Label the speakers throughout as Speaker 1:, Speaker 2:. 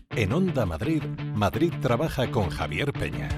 Speaker 1: En Onda Madrid, Madrid trabaja con Javier Peña.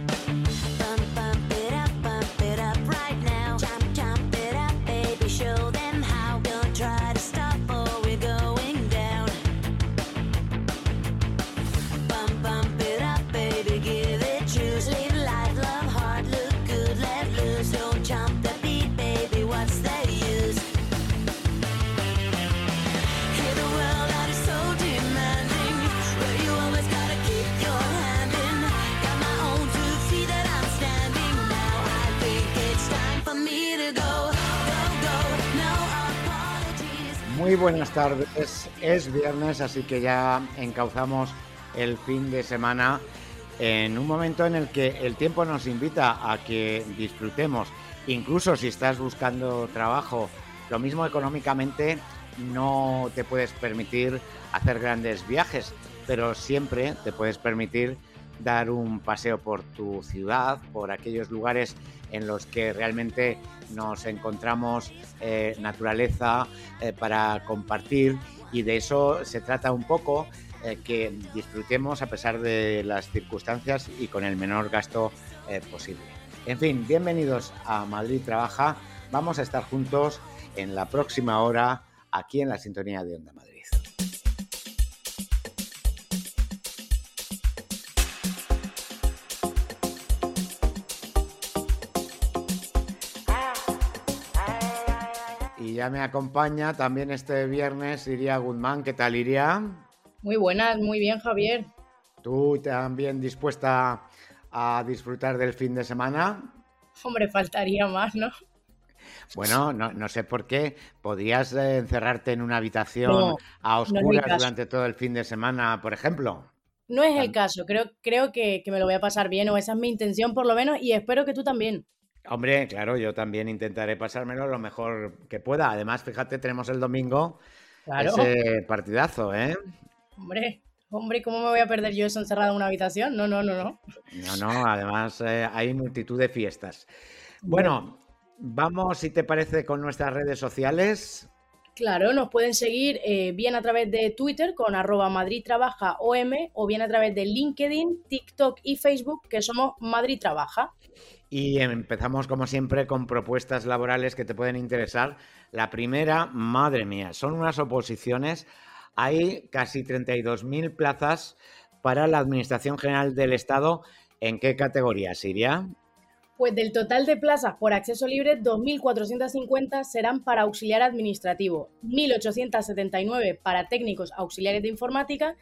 Speaker 2: Muy buenas tardes, es viernes, así que ya encauzamos el fin de semana en un momento en el que el tiempo nos invita a que disfrutemos. Incluso si estás buscando trabajo, lo mismo económicamente no te puedes permitir hacer grandes viajes, pero siempre te puedes permitir dar un paseo por tu ciudad, por aquellos lugares en los que realmente nos encontramos naturaleza para compartir, y de eso se trata un poco, que disfrutemos a pesar de las circunstancias y con el menor gasto posible. En fin, bienvenidos a Madrid Trabaja. Vamos a estar juntos en la próxima hora aquí en la sintonía de Onda Madrid. Y ya me acompaña también este viernes Iria Guzmán. ¿Qué tal, Iria?
Speaker 3: Muy buenas, muy bien, Javier.
Speaker 2: ¿Tú también dispuesta a disfrutar del fin de semana?
Speaker 3: Hombre, faltaría más, ¿no?
Speaker 2: Bueno, no sé por qué. ¿Podrías encerrarte en una habitación a oscuras durante todo el fin de semana, por ejemplo?
Speaker 3: No es el caso. Creo que me lo voy a pasar bien, o esa es mi intención por lo menos, y espero que tú también.
Speaker 2: Hombre, claro, yo también intentaré pasármelo lo mejor que pueda. Además, fíjate, tenemos el domingo ese partidazo, ¿eh?
Speaker 3: Hombre, ¿cómo me voy a perder yo eso encerrado en una habitación? No.
Speaker 2: No, además hay multitud de fiestas. Bueno, vamos, si te parece, con nuestras redes sociales.
Speaker 3: Claro, nos pueden seguir bien a través de Twitter con @MadridTrabajaOM, o bien a través de LinkedIn, TikTok y Facebook, que somos Madrid Trabaja.
Speaker 2: Y empezamos, como siempre, con propuestas laborales que te pueden interesar. La primera, madre mía, son unas oposiciones. Hay casi 32.000 plazas para la Administración General del Estado. ¿En qué categoría, Iria?
Speaker 3: Pues del total de plazas por acceso libre, 2.450 serán para auxiliar administrativo, 1.879 para técnicos auxiliares de informática,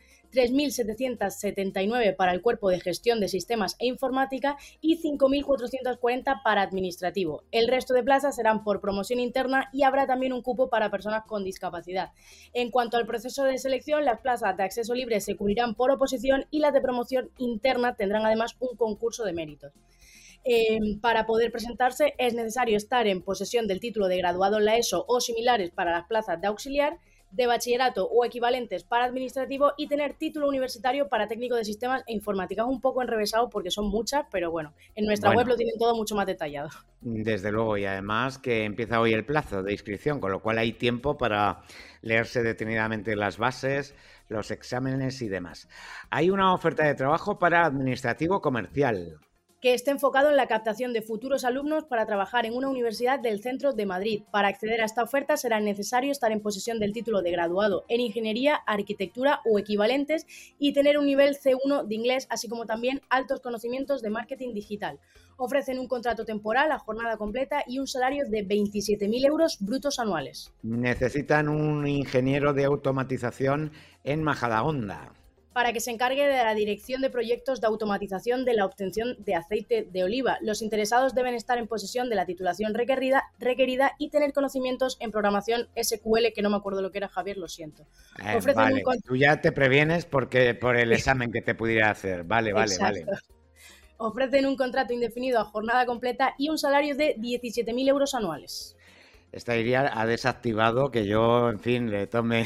Speaker 3: 3.779 para el cuerpo de gestión de sistemas e informática y 5.440 para administrativo. El resto de plazas serán por promoción interna y habrá también un cupo para personas con discapacidad. En cuanto al proceso de selección, las plazas de acceso libre se cubrirán por oposición y las de promoción interna tendrán además un concurso de méritos. Para poder presentarse es necesario estar en posesión del título de graduado en la ESO o similares para las plazas de auxiliar, de bachillerato o equivalentes para administrativo, y tener título universitario para técnico de sistemas e informática. Es un poco enrevesado porque son muchas, pero bueno, en nuestra web lo tienen todo mucho más detallado.
Speaker 2: Desde luego, y además que empieza hoy el plazo de inscripción, con lo cual hay tiempo para leerse detenidamente las bases, los exámenes y demás. Hay una oferta de trabajo para administrativo comercial,
Speaker 3: que esté enfocado en la captación de futuros alumnos para trabajar en una universidad del centro de Madrid. Para acceder a esta oferta será necesario estar en posesión del título de graduado en Ingeniería, Arquitectura o equivalentes y tener un nivel C1 de inglés, así como también altos conocimientos de marketing digital. Ofrecen un contrato temporal a jornada completa y un salario de 27.000 euros brutos anuales.
Speaker 2: Necesitan un ingeniero de automatización en Majadahonda,
Speaker 3: para que se encargue de la dirección de proyectos de automatización de la obtención de aceite de oliva. Los interesados deben estar en posesión de la titulación requerida y tener conocimientos en programación SQL, que no me acuerdo lo que era, Javier, lo siento.
Speaker 2: Vale, tú ya te previenes por el examen que te pudiera hacer. Vale.
Speaker 3: Ofrecen un contrato indefinido a jornada completa y un salario de 17.000 euros anuales.
Speaker 2: Esta Iria ha desactivado que yo, en fin, le tome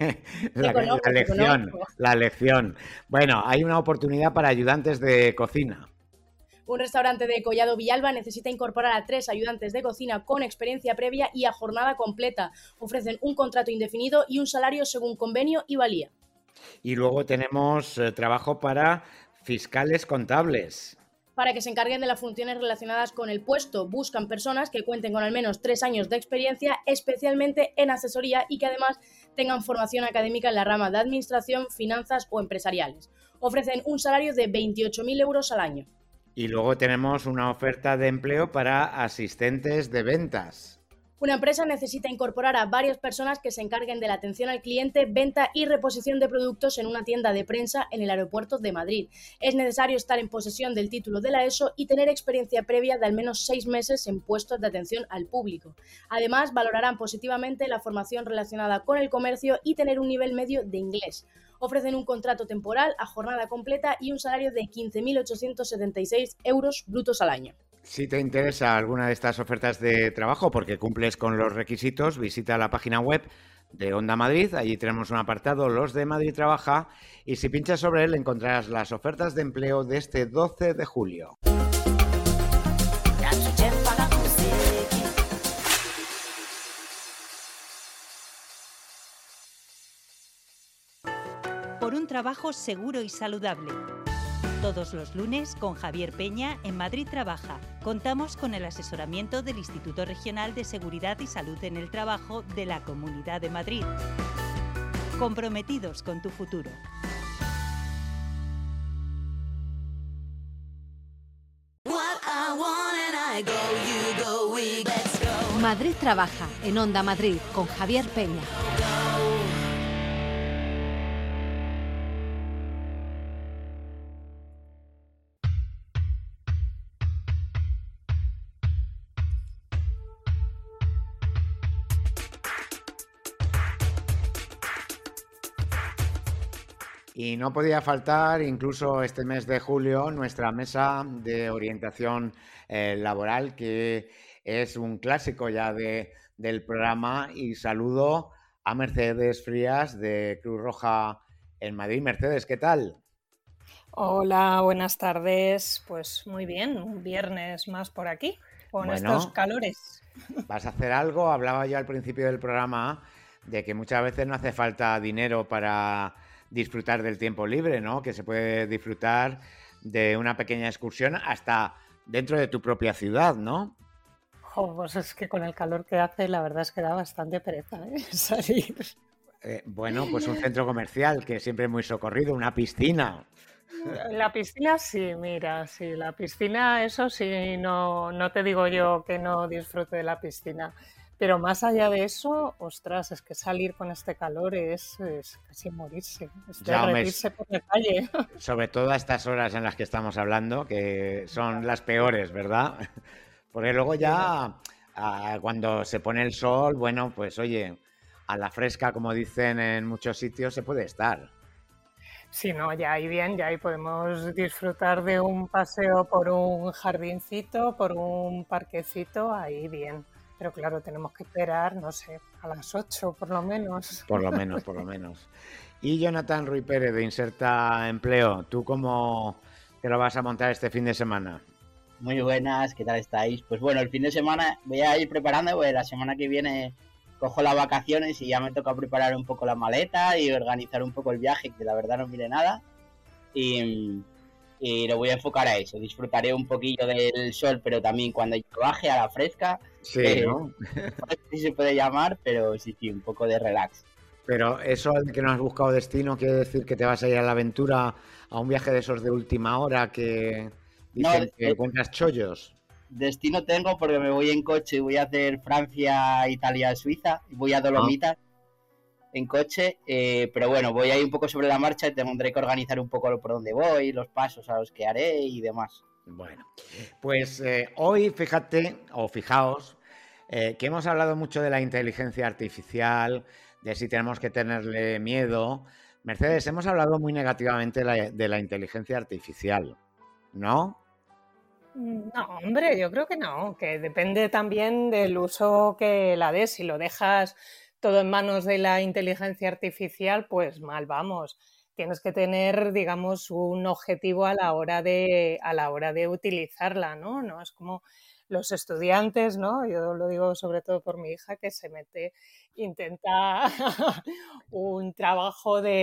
Speaker 2: la lección. Bueno, hay una oportunidad para ayudantes de cocina.
Speaker 3: Un restaurante de Collado Villalba necesita incorporar a 3 ayudantes de cocina con experiencia previa y a jornada completa. Ofrecen un contrato indefinido y un salario según convenio y valía.
Speaker 2: Y luego tenemos trabajo para fiscales contables.
Speaker 3: Para que se encarguen de las funciones relacionadas con el puesto, buscan personas que cuenten con al menos 3 años de experiencia, especialmente en asesoría, y que además tengan formación académica en la rama de administración, finanzas o empresariales. Ofrecen un salario de 28.000 euros al año.
Speaker 2: Y luego tenemos una oferta de empleo para asistentes de ventas.
Speaker 3: Una empresa necesita incorporar a varias personas que se encarguen de la atención al cliente, venta y reposición de productos en una tienda de prensa en el aeropuerto de Madrid. Es necesario estar en posesión del título de la ESO y tener experiencia previa de al menos 6 meses en puestos de atención al público. Además, valorarán positivamente la formación relacionada con el comercio y tener un nivel medio de inglés. Ofrecen un contrato temporal a jornada completa y un salario de 15.876 euros brutos al año.
Speaker 2: Si te interesa alguna de estas ofertas de trabajo porque cumples con los requisitos, visita la página web de Onda Madrid. Allí tenemos un apartado, Los de Madrid Trabaja, y si pinchas sobre él encontrarás las ofertas de empleo de este 12 de julio.
Speaker 4: Por un trabajo seguro y saludable. Todos los lunes con Javier Peña en Madrid Trabaja. Contamos con el asesoramiento del Instituto Regional de Seguridad y Salud en el Trabajo de la Comunidad de Madrid. Comprometidos con tu futuro.
Speaker 5: Madrid Trabaja en Onda Madrid con Javier Peña.
Speaker 2: Y no podía faltar, incluso este mes de julio, nuestra mesa de orientación laboral, que es un clásico ya del programa. Y saludo a Mercedes Frías de Cruz Roja en Madrid. Mercedes, ¿qué tal?
Speaker 6: Hola, buenas tardes. Pues muy bien, un viernes más por aquí, con estos calores.
Speaker 2: ¿Vas a hacer algo? Hablaba yo al principio del programa de que muchas veces no hace falta dinero para disfrutar del tiempo libre, ¿no? Que se puede disfrutar de una pequeña excursión hasta dentro de tu propia ciudad, ¿no?
Speaker 6: Pues es que con el calor que hace, la verdad es que da bastante pereza, salir.
Speaker 2: Bueno, pues un centro comercial que siempre es muy socorrido, una piscina.
Speaker 6: La piscina sí, mira, sí, la piscina, eso sí, no te digo yo que no disfrute de la piscina. Pero más allá de eso, ostras, es que salir con este calor es casi morirse, es derretirse por la calle.
Speaker 2: Sobre todo a estas horas en las que estamos hablando, que son las peores, ¿verdad? Porque luego ya, cuando se pone el sol, bueno, pues oye, a la fresca, como dicen en muchos sitios, se puede estar.
Speaker 6: Sí, no, ya ahí bien, ya ahí podemos disfrutar de un paseo por un jardincito, por un parquecito, ahí bien. Pero claro, tenemos que esperar, no sé, a las 8 por lo menos.
Speaker 2: Por lo menos. Y Jonathan Ruiz Pérez de Inserta Empleo, ¿tú cómo te lo vas a montar este fin de semana?
Speaker 7: Muy buenas, ¿qué tal estáis? Pues bueno, el fin de semana voy a ir preparando, porque la semana que viene cojo las vacaciones y ya me toca preparar un poco la maleta y organizar un poco el viaje, que la verdad no mire nada. Y lo voy a enfocar a eso. Disfrutaré un poquillo del sol, pero también cuando yo baje a la fresca.
Speaker 2: Sí, ¿no?
Speaker 7: No sé si se puede llamar, pero sí, un poco de relax.
Speaker 2: Pero eso de que no has buscado destino quiere decir que te vas a ir a la aventura, a un viaje de esos de última hora que dicen que encuentras chollos.
Speaker 7: Destino tengo porque me voy en coche y voy a hacer Francia, Italia, Suiza. Voy a Dolomitas en coche, pero bueno, voy a ir un poco sobre la marcha y tendré que organizar un poco por dónde voy, los pasos a los que haré y demás.
Speaker 2: Bueno, pues hoy fíjate, o fijaos, que hemos hablado mucho de la inteligencia artificial, de si tenemos que tenerle miedo. Mercedes, hemos hablado muy negativamente de la inteligencia artificial, ¿no?
Speaker 6: No, hombre, yo creo que no, que depende también del uso que la des. Si lo dejas todo en manos de la inteligencia artificial, pues mal vamos. Tienes que tener, digamos, un objetivo a la hora de utilizarla, ¿no? No es como los estudiantes, ¿no? Yo lo digo sobre todo por mi hija, que intenta un trabajo de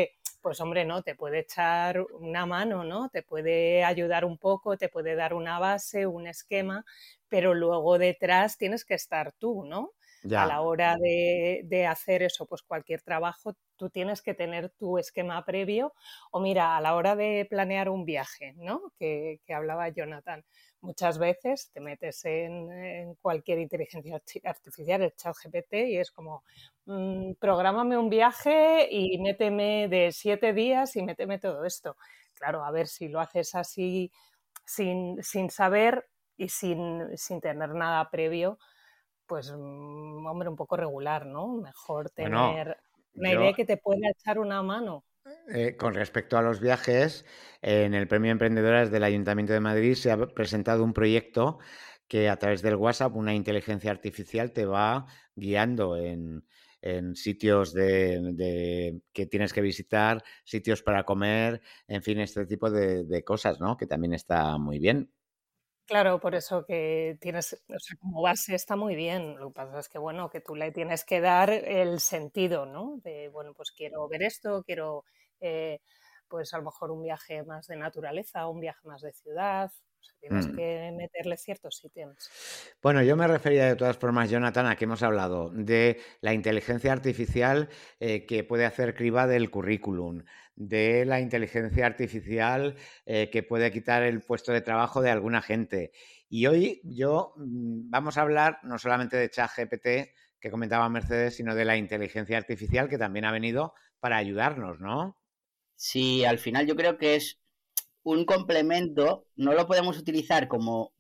Speaker 6: pues hombre, no, te puede echar una mano, ¿no? Te puede ayudar un poco, te puede dar una base, un esquema, pero luego detrás tienes que estar tú, ¿no? A
Speaker 2: Ya.
Speaker 6: la hora de hacer eso, pues cualquier trabajo, tú tienes que tener tu esquema previo. O mira, a la hora de planear un viaje, ¿no? Que hablaba Jonathan, muchas veces te metes en cualquier inteligencia artificial, el ChatGPT, y es como, prográmame un viaje y méteme de 7 días y méteme todo esto. Claro, a ver si lo haces así sin saber y sin tener nada previo, pues, hombre, un poco regular, ¿no? Mejor
Speaker 2: Bueno,
Speaker 6: tener una idea
Speaker 2: yo
Speaker 6: que te pueda echar una mano.
Speaker 2: con respecto a los viajes, en el Premio Emprendedoras del Ayuntamiento de Madrid se ha presentado un proyecto que a través del WhatsApp una inteligencia artificial te va guiando en sitios que tienes que visitar, sitios para comer, en fin, este tipo de cosas, ¿no? Que también está muy bien.
Speaker 6: Claro, por eso que tienes, o sea, como base está muy bien. Lo que pasa es que, bueno, que tú le tienes que dar el sentido, ¿no? De, bueno, pues quiero ver esto, quiero, eh, pues a lo mejor un viaje más de naturaleza, un viaje más de ciudad. O sea, tienes
Speaker 2: Mm.
Speaker 6: que meterle ciertos ítems.
Speaker 2: Bueno, yo me refería de todas formas, Jonathan, a que hemos hablado de la inteligencia artificial que puede hacer criba del currículum, de la inteligencia artificial que puede quitar el puesto de trabajo de alguna gente. Y hoy vamos a hablar no solamente de ChatGPT, que comentaba Mercedes, sino de la inteligencia artificial que también ha venido para ayudarnos, ¿no?
Speaker 7: Sí, al final yo creo que es un complemento, no lo podemos utilizar como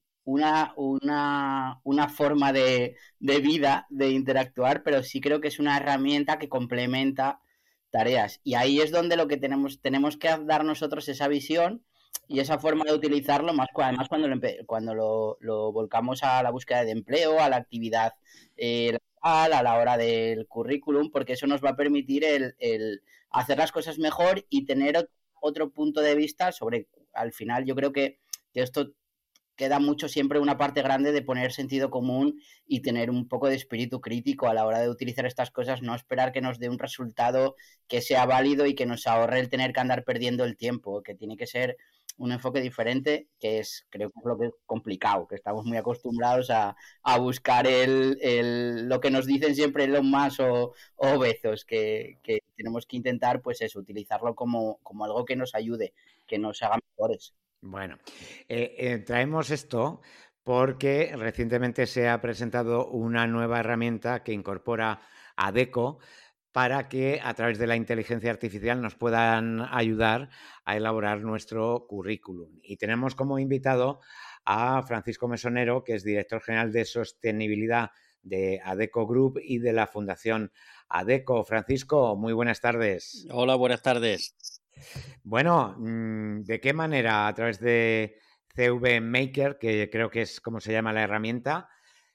Speaker 7: una forma de vida, de interactuar, pero sí creo que es una herramienta que complementa tareas. Y ahí es donde lo que tenemos que dar nosotros esa visión y esa forma de utilizarlo, además cuando lo volcamos a la búsqueda de empleo, a la actividad laboral, a la hora del currículum, porque eso nos va a permitir el hacer las cosas mejor y tener otro punto de vista sobre, al final yo creo que esto queda mucho siempre una parte grande de poner sentido común y tener un poco de espíritu crítico a la hora de utilizar estas cosas, no esperar que nos dé un resultado que sea válido y que nos ahorre el tener que andar perdiendo el tiempo, que tiene que ser un enfoque diferente, que es, creo que es lo que es complicado, que estamos muy acostumbrados a buscar lo que nos dicen siempre Elon Musk o Bezos, que tenemos que intentar, pues eso, utilizarlo como algo que nos ayude, que nos haga mejores.
Speaker 2: Bueno, traemos esto porque recientemente se ha presentado una nueva herramienta que incorpora Adecco para que a través de la inteligencia artificial nos puedan ayudar a elaborar nuestro currículum. Y tenemos como invitado a Francisco Mesonero, que es director general de sostenibilidad de Adecco Group y de la Fundación Adecco. Francisco, muy buenas tardes.
Speaker 8: Hola, buenas tardes.
Speaker 2: Bueno, ¿de qué manera a través de CV Maker, que creo que es como se llama la herramienta,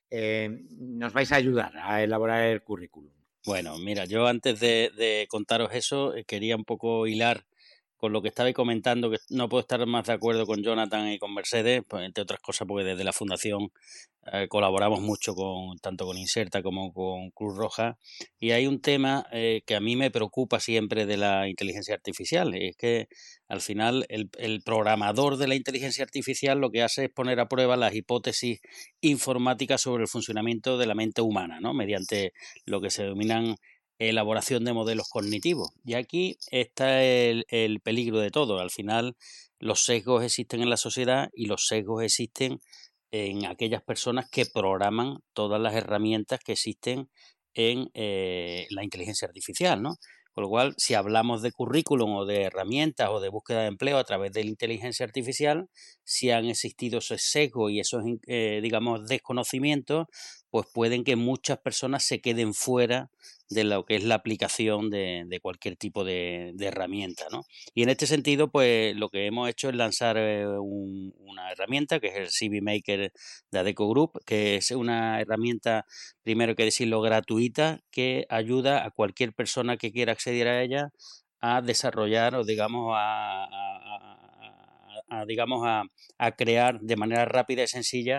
Speaker 2: nos vais a ayudar a elaborar el currículum?
Speaker 8: Bueno, mira, yo antes de contaros eso, quería un poco hilar con lo que estabais comentando, que no puedo estar más de acuerdo con Jonathan y con Mercedes, pues entre otras cosas porque desde la Fundación colaboramos mucho tanto con Inserta como con Cruz Roja, y hay un tema que a mí me preocupa siempre de la inteligencia artificial, es que al final el programador de la inteligencia artificial lo que hace es poner a prueba las hipótesis informáticas sobre el funcionamiento de la mente humana, ¿no? Mediante lo que se denominan elaboración de modelos cognitivos. Y aquí está el peligro de todo. Al final, los sesgos existen en la sociedad y los sesgos existen en aquellas personas que programan todas las herramientas que existen en la inteligencia artificial, ¿no? Con lo cual, si hablamos de currículum o de herramientas o de búsqueda de empleo a través de la inteligencia artificial, si han existido esos sesgos y esos, digamos, desconocimientos, pues pueden que muchas personas se queden fuera de lo que es la aplicación de cualquier tipo de herramienta, ¿no? Y en este sentido, pues lo que hemos hecho es lanzar una herramienta que es el CV Maker de Adecco Group, que es una herramienta, primero que decirlo, gratuita, que ayuda a cualquier persona que quiera acceder a ella a desarrollar o digamos digamos a crear de manera rápida y sencilla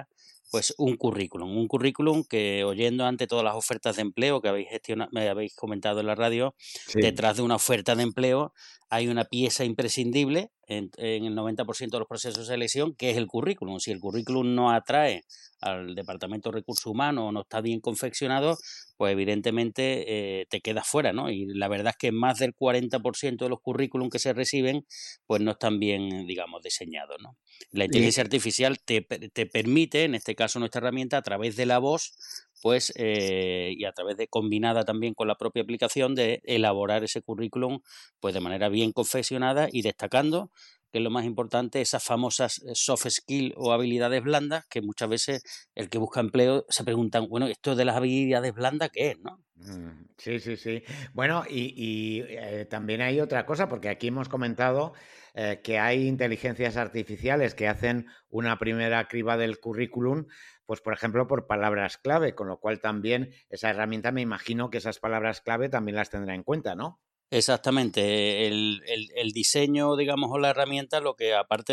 Speaker 8: pues un currículum que, oyendo ante todas las ofertas de empleo que me habéis comentado en la radio,
Speaker 2: Sí.
Speaker 8: detrás de una oferta de empleo hay una pieza imprescindible en el 90% de los procesos de selección, que es el currículum. Si el currículum no atrae al Departamento de Recursos Humanos o no está bien confeccionado, pues evidentemente te quedas fuera, ¿no? Y la verdad es que más del 40% de los currículum que se reciben, pues no están bien, digamos, diseñados, ¿no? La inteligencia artificial te permite, en este caso nuestra herramienta, a través de la voz, pues, y a través de combinada también con la propia aplicación, de elaborar ese currículum pues de manera bien confeccionada y destacando, que es lo más importante, esas famosas soft skills o habilidades blandas, que muchas veces el que busca empleo se preguntan, bueno, esto de las habilidades blandas, ¿qué es, no?
Speaker 2: Sí, sí, sí. Bueno, y también hay otra cosa, porque aquí hemos comentado que hay inteligencias artificiales que hacen una primera criba del currículum, pues por ejemplo por palabras clave, con lo cual también esa herramienta, me imagino que esas palabras clave también las tendrá en cuenta, ¿no?
Speaker 8: Exactamente, el diseño, digamos, o la herramienta, lo que aparte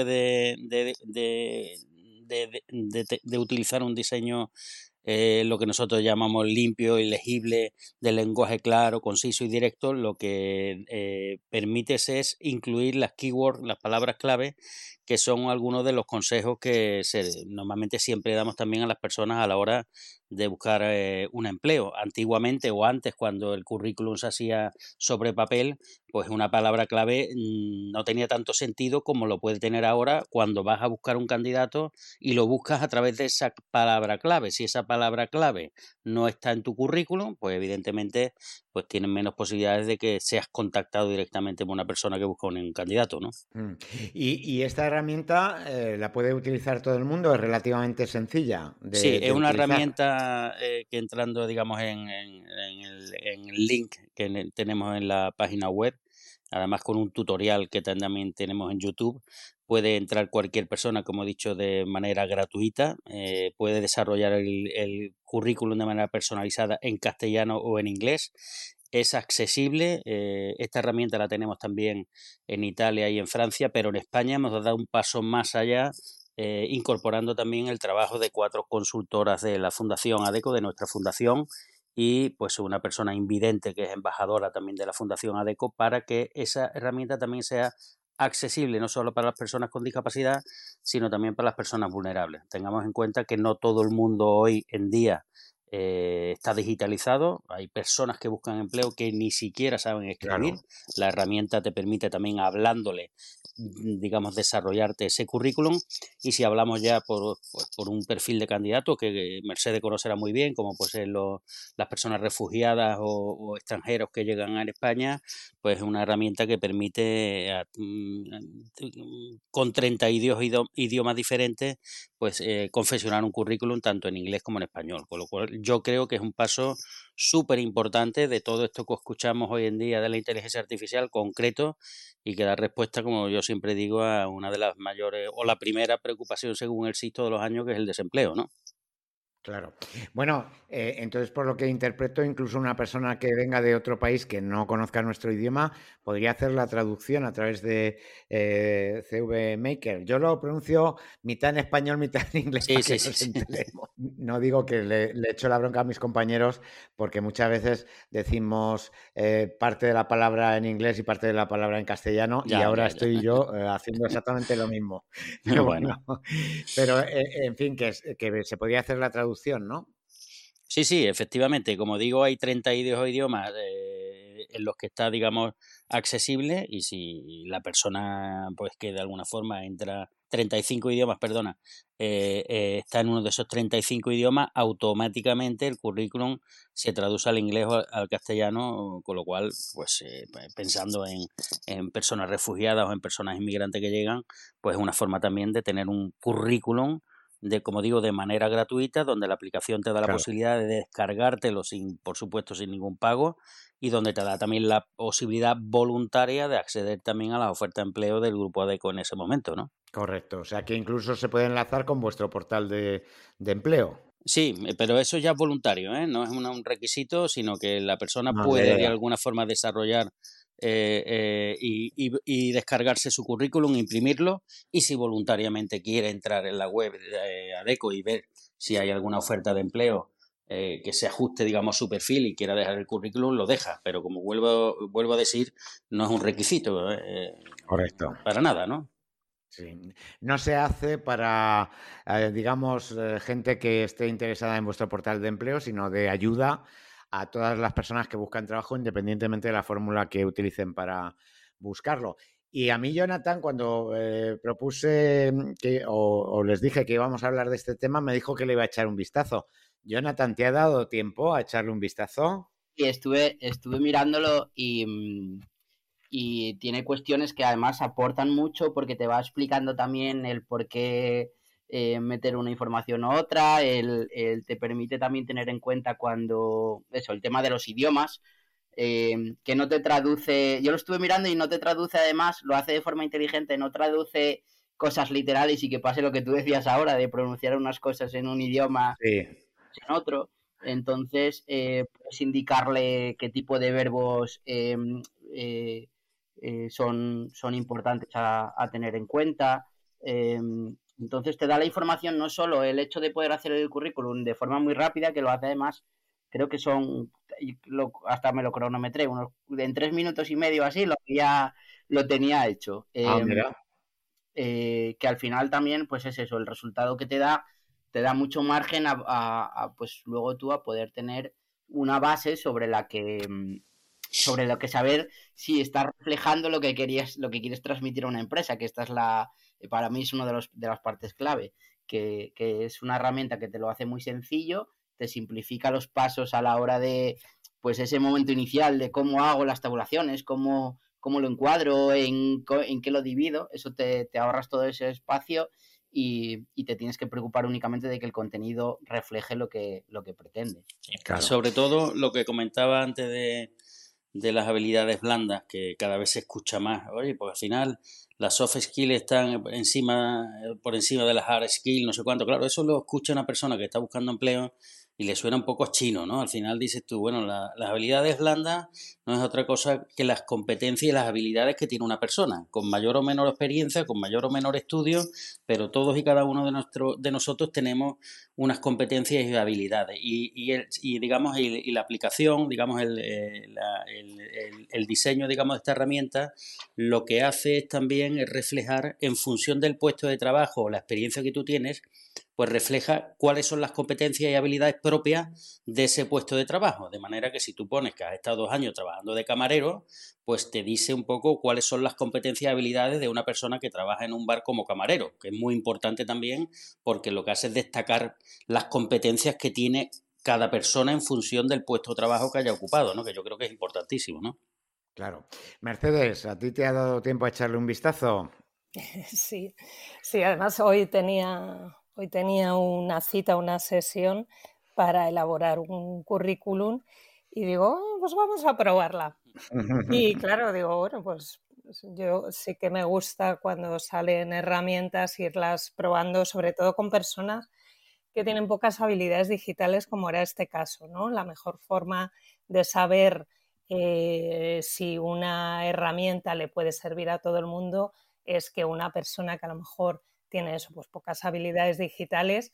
Speaker 8: de utilizar un diseño, lo que nosotros llamamos limpio y legible, de lenguaje claro, conciso y directo, lo que permites es incluir las keywords, las palabras clave, que son algunos de los consejos que normalmente siempre damos también a las personas a la hora de buscar un empleo. Antiguamente o antes, cuando el currículum se hacía sobre papel, pues una palabra clave no tenía tanto sentido como lo puede tener ahora cuando vas a buscar un candidato y lo buscas a través de esa palabra clave. Si esa palabra clave no está en tu currículum, pues evidentemente pues tienes menos posibilidades de que seas contactado directamente por una persona que busca un candidato, ¿no?
Speaker 2: Y esta herramienta la puede utilizar todo el mundo, es relativamente sencilla
Speaker 8: Sí, es
Speaker 2: de
Speaker 8: una
Speaker 2: utilizar.
Speaker 8: herramienta que entrando, digamos, en el link que tenemos en la página web, además con un tutorial que también tenemos en YouTube, puede entrar cualquier persona, como he dicho, de manera gratuita, puede desarrollar el currículum de manera personalizada en castellano o en inglés. Es accesible, esta herramienta la tenemos también en Italia y en Francia, pero en España hemos dado un paso más allá, incorporando también el trabajo de 4 consultoras de la Fundación ADECO, de nuestra fundación, y pues una persona invidente que es embajadora también de la Fundación ADECO, para que esa herramienta también sea accesible no solo para las personas con discapacidad, sino también para las personas vulnerables. Tengamos en cuenta que no todo el mundo hoy en día está digitalizado, hay personas que buscan empleo que ni siquiera saben escribir.
Speaker 2: Claro.
Speaker 8: La herramienta te permite también, hablándole, digamos, desarrollarte ese currículum. Y si hablamos ya por un perfil de candidato que Mercedes conocerá muy bien, como pues las personas refugiadas o extranjeros que llegan a España, pues es una herramienta que permite con 30 idiomas diferentes, pues confeccionar un currículum tanto en inglés como en español, con lo cual yo creo que es un paso súper importante de todo esto que escuchamos hoy en día de la inteligencia artificial concreto, y que da respuesta, como yo siempre digo, a una de las mayores o la primera preocupación según el CIS todos los años, que es el desempleo, ¿no?
Speaker 2: Claro. Bueno, entonces por lo que interpreto, incluso una persona que venga de otro país que no conozca nuestro idioma podría hacer la traducción a través de CV Maker. Yo lo pronuncio mitad en español, mitad en inglés,
Speaker 8: Sí,
Speaker 2: para
Speaker 8: sí,
Speaker 2: que
Speaker 8: sí,
Speaker 2: nos
Speaker 8: sí.
Speaker 2: enteremos. No digo que le echo la bronca a mis compañeros, porque muchas veces decimos parte de la palabra en inglés y parte de la palabra en castellano, y
Speaker 8: Ya,
Speaker 2: ahora
Speaker 8: ya, ya.
Speaker 2: estoy yo haciendo exactamente lo mismo. Pero
Speaker 8: Bueno.
Speaker 2: bueno, pero en fin, que se podría hacer la traducción, ¿no?
Speaker 8: Sí, efectivamente. Como digo, hay 32 idiomas en los que está, digamos, accesible, y si la persona, pues que de alguna forma entra, 35 idiomas, perdona, está en uno de esos 35 idiomas, automáticamente el currículum se traduce al inglés o al castellano, con lo cual, pues pensando en personas refugiadas o en personas inmigrantes que llegan, pues es una forma también de tener un currículum como digo, de manera gratuita, donde la aplicación te da la
Speaker 2: Claro.
Speaker 8: posibilidad de descargártelo por supuesto, sin ningún pago, y donde te da también la posibilidad voluntaria de acceder también a las ofertas de empleo del Grupo ADECO en ese momento, ¿no?
Speaker 2: Correcto. O sea que incluso se puede enlazar con vuestro portal de empleo.
Speaker 8: Sí, pero eso ya es voluntario, ¿eh? No es un requisito, sino que la persona
Speaker 2: No,
Speaker 8: puede de
Speaker 2: ya.
Speaker 8: alguna forma desarrollar y descargarse su currículum, imprimirlo, y si voluntariamente quiere entrar en la web de Adecco y ver si hay alguna oferta de empleo que se ajuste, digamos, a su perfil y quiera dejar el currículum, lo deja, pero como vuelvo a decir, no es un requisito
Speaker 2: Correcto.
Speaker 8: para nada, ¿no?
Speaker 2: Sí. No se hace para, digamos, gente que esté interesada en vuestro portal de empleo, sino de ayuda a todas las personas que buscan trabajo, independientemente de la fórmula que utilicen para buscarlo. Y a mí, Jonathan, cuando propuse o les dije que íbamos a hablar de este tema, me dijo que le iba a echar un vistazo. Jonathan, ¿te ha dado tiempo a echarle un vistazo?
Speaker 7: Y estuve mirándolo y tiene cuestiones que además aportan mucho porque te va explicando también el por qué meter una información u otra, te permite también tener en cuenta el tema de los idiomas, que no te traduce, yo lo estuve mirando y no te traduce, además, lo hace de forma inteligente, no traduce cosas literales y que pase lo que tú decías ahora, de pronunciar unas cosas en un idioma
Speaker 2: Sí.
Speaker 7: en otro. Entonces, puedes indicarle qué tipo de verbos son importantes a tener en cuenta. Entonces te da la información, no solo el hecho de poder hacer el currículum de forma muy rápida, que lo hace además, creo que hasta me lo cronometré, en 3 minutos y medio así, ya lo tenía hecho.
Speaker 2: Mira.
Speaker 7: Que al final también, pues es eso, el resultado que te da mucho margen pues luego tú a poder tener una base sobre lo que saber si está reflejando lo que quieres transmitir a una empresa, que esta es para mí es una de las partes clave, que es una herramienta que te lo hace muy sencillo, te simplifica los pasos a la hora de, pues ese momento inicial de cómo hago las tabulaciones, cómo lo encuadro, en qué lo divido, eso te ahorras todo ese espacio y te tienes que preocupar únicamente de que el contenido refleje lo que pretende.
Speaker 2: Claro.
Speaker 8: Sobre todo lo que comentaba antes de las habilidades blandas, que cada vez se escucha más. Oye, pues al final las soft skills están por encima de las hard skills, no sé cuánto. Claro, eso lo escucha una persona que está buscando empleo y le suena un poco chino, ¿no? Al final dices tú, bueno, las habilidades blandas no es otra cosa que las competencias y las habilidades que tiene una persona, con mayor o menor experiencia, con mayor o menor estudio, pero todos y cada uno de nosotros tenemos unas competencias y habilidades. Digamos, y la aplicación, digamos, el diseño, digamos, de esta herramienta, lo que hace es también reflejar, en función del puesto de trabajo o la experiencia que tú tienes, pues refleja cuáles son las competencias y habilidades propias de ese puesto de trabajo. De manera que si tú pones que has estado 2 años trabajando de camarero, pues te dice un poco cuáles son las competencias y habilidades de una persona que trabaja en un bar como camarero, que es muy importante también porque lo que hace es destacar las competencias que tiene cada persona en función del puesto de trabajo que haya ocupado, ¿no? Que yo creo que es importantísimo, ¿no?
Speaker 2: Claro. Mercedes, ¿a ti te ha dado tiempo a echarle un vistazo?
Speaker 6: Sí, además hoy tenía una cita, una sesión para elaborar un currículum y digo, pues vamos a probarla. Y claro, digo, bueno, pues yo sí que me gusta cuando salen herramientas irlas probando, sobre todo con personas que tienen pocas habilidades digitales, como era este caso, ¿no? La mejor forma de saber si una herramienta le puede servir a todo el mundo es que una persona que a lo mejor tiene eso, pues pocas habilidades digitales,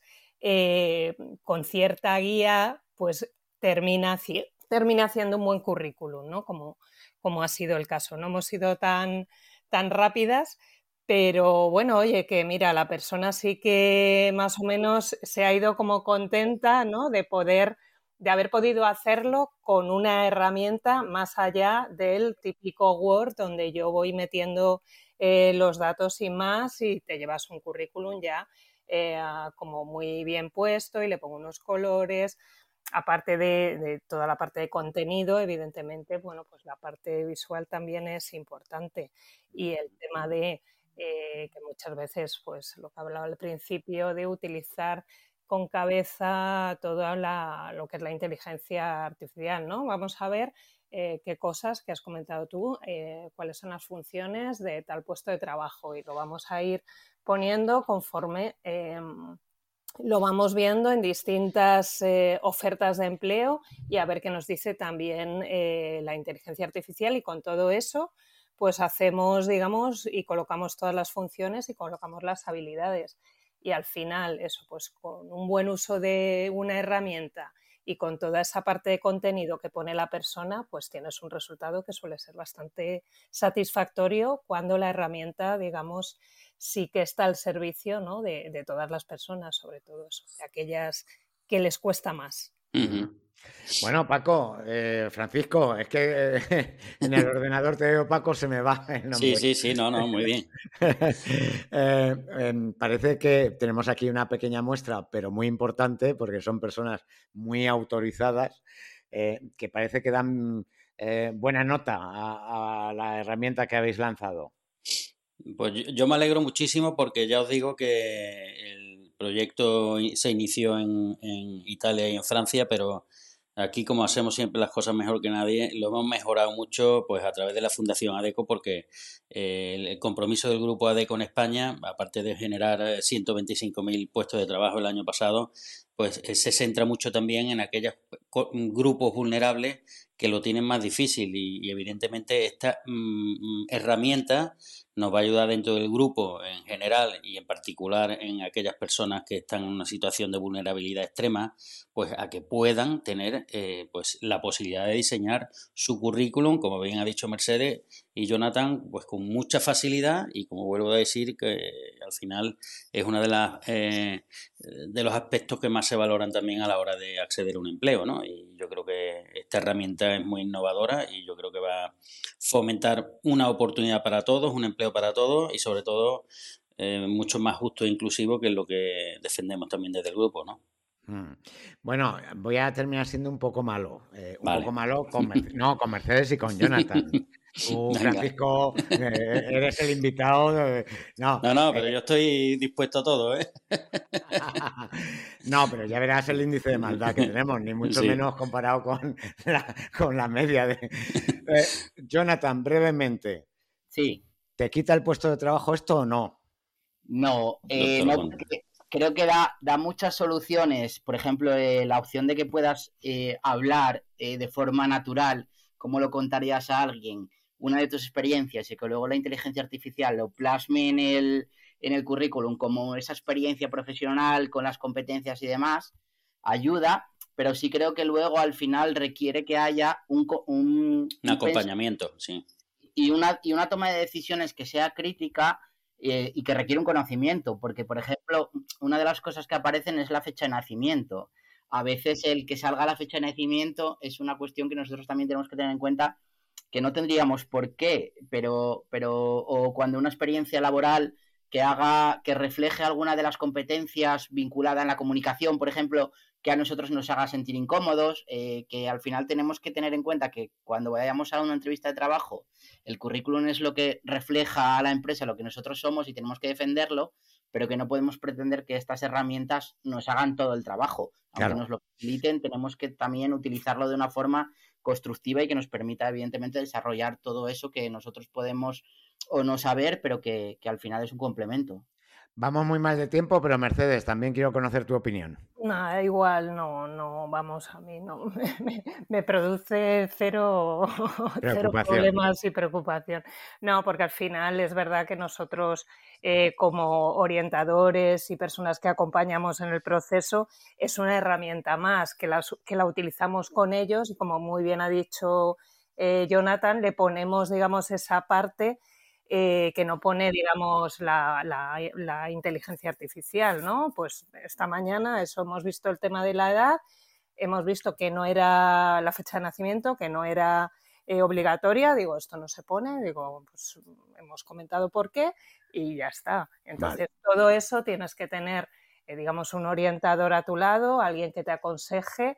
Speaker 6: con cierta guía, pues termina haciendo un buen currículum, ¿no? Como ha sido el caso. No hemos sido tan rápidas, pero bueno, oye, que mira, la persona sí que más o menos se ha ido como contenta, ¿no? De haber podido hacerlo con una herramienta más allá del típico Word, donde yo voy metiendo los datos y más, y te llevas un currículum ya como muy bien puesto y le pongo unos colores. Aparte de toda la parte de contenido, evidentemente, bueno, pues la parte visual también es importante. Y el tema de que muchas veces, pues lo que hablaba al principio, de utilizar con cabeza todo lo que es la inteligencia artificial, ¿no? Vamos a ver qué cosas que has comentado tú, cuáles son las funciones de tal puesto de trabajo, y lo vamos a ir poniendo conforme lo vamos viendo en distintas ofertas de empleo y a ver qué nos dice también la inteligencia artificial, y con todo eso pues hacemos, digamos, y colocamos todas las funciones y colocamos las habilidades. Y al final, eso, pues con un buen uso de una herramienta y con toda esa parte de contenido que pone la persona, pues tienes un resultado que suele ser bastante satisfactorio cuando la herramienta, digamos, sí que está al servicio, ¿no?, de todas las personas, sobre todo eso, de aquellas que les cuesta más.
Speaker 2: Bueno, Paco, Francisco, es que en el ordenador te veo, Paco, se me va el nombre.
Speaker 8: Sí, no, muy bien.
Speaker 2: Parece que tenemos aquí una pequeña muestra, pero muy importante, porque son personas muy autorizadas, que parece que dan buena nota a la herramienta que habéis lanzado.
Speaker 8: Pues yo me alegro muchísimo, porque ya os digo que el proyecto se inició en Italia y en Francia, pero aquí, como hacemos siempre las cosas mejor que nadie, lo hemos mejorado mucho pues a través de la Fundación ADECO, porque el compromiso del grupo ADECO en España, aparte de generar 125.000 puestos de trabajo el año pasado, pues se centra mucho también en aquellos grupos vulnerables que lo tienen más difícil, y evidentemente esta herramienta nos va a ayudar dentro del grupo en general, y en particular en aquellas personas que están en una situación de vulnerabilidad extrema, pues a que puedan tener pues la posibilidad de diseñar su currículum, como bien ha dicho Mercedes y Jonathan, pues con mucha facilidad, y como vuelvo a decir, que al final es una de los aspectos que más se valoran también a la hora de acceder a un empleo, ¿no? Y yo creo que esta herramienta es muy innovadora, y yo creo que va a fomentar una oportunidad para todos, un empleo para todos, y sobre todo mucho más justo e inclusivo, que es lo que defendemos también desde el grupo, ¿no?
Speaker 2: Bueno, voy a terminar siendo un poco malo.
Speaker 8: Vale.
Speaker 2: Poco malo con Mercedes y con Jonathan. Tú, Francisco, eres el invitado.
Speaker 8: No, pero yo estoy dispuesto a todo, ¿eh?
Speaker 2: No, pero ya verás el índice de maldad que tenemos, ni mucho menos comparado con la media. Jonathan, brevemente.
Speaker 7: Sí.
Speaker 2: ¿Te quita el puesto de trabajo esto o no?
Speaker 7: No, porque creo que da muchas soluciones. Por ejemplo, la opción de que puedas hablar de forma natural, como lo contarías a alguien, una de tus experiencias, y que luego la inteligencia artificial lo plasme en el currículum como esa experiencia profesional con las competencias y demás, ayuda, pero sí creo que luego al final requiere que haya un
Speaker 8: acompañamiento, sí.
Speaker 7: Y una toma de decisiones que sea crítica y que requiere un conocimiento, porque, por ejemplo, una de las cosas que aparecen es la fecha de nacimiento. A veces el que salga la fecha de nacimiento es una cuestión que nosotros también tenemos que tener en cuenta, que no tendríamos por qué, pero o cuando una experiencia laboral que refleje alguna de las competencias vinculadas en la comunicación, por ejemplo, que a nosotros nos haga sentir incómodos, que al final tenemos que tener en cuenta que cuando vayamos a una entrevista de trabajo, el currículum es lo que refleja a la empresa lo que nosotros somos, y tenemos que defenderlo, pero que no podemos pretender que estas herramientas nos hagan todo el trabajo. Aunque nos lo faciliten, tenemos que también utilizarlo de una forma constructiva y que nos permita, evidentemente, desarrollar todo eso que nosotros podemos o no saber, pero que al final es un complemento.
Speaker 2: Vamos muy mal de tiempo, pero Mercedes, también quiero conocer tu opinión.
Speaker 6: Nada, igual, no, vamos, a mí no, me produce cero problemas y preocupación. No, porque al final es verdad que nosotros como orientadores y personas que acompañamos en el proceso, es una herramienta más que la utilizamos con ellos, y como muy bien ha dicho Jonathan, le ponemos, digamos, esa parte que no pone, digamos, la inteligencia artificial, ¿no? Pues esta mañana hemos visto el tema de la edad, hemos visto que no era la fecha de nacimiento, que no era obligatoria, digo, esto no se pone, digo, pues hemos comentado por qué y ya está. Entonces, todo eso tienes que tener, digamos, un orientador a tu lado, alguien que te aconseje,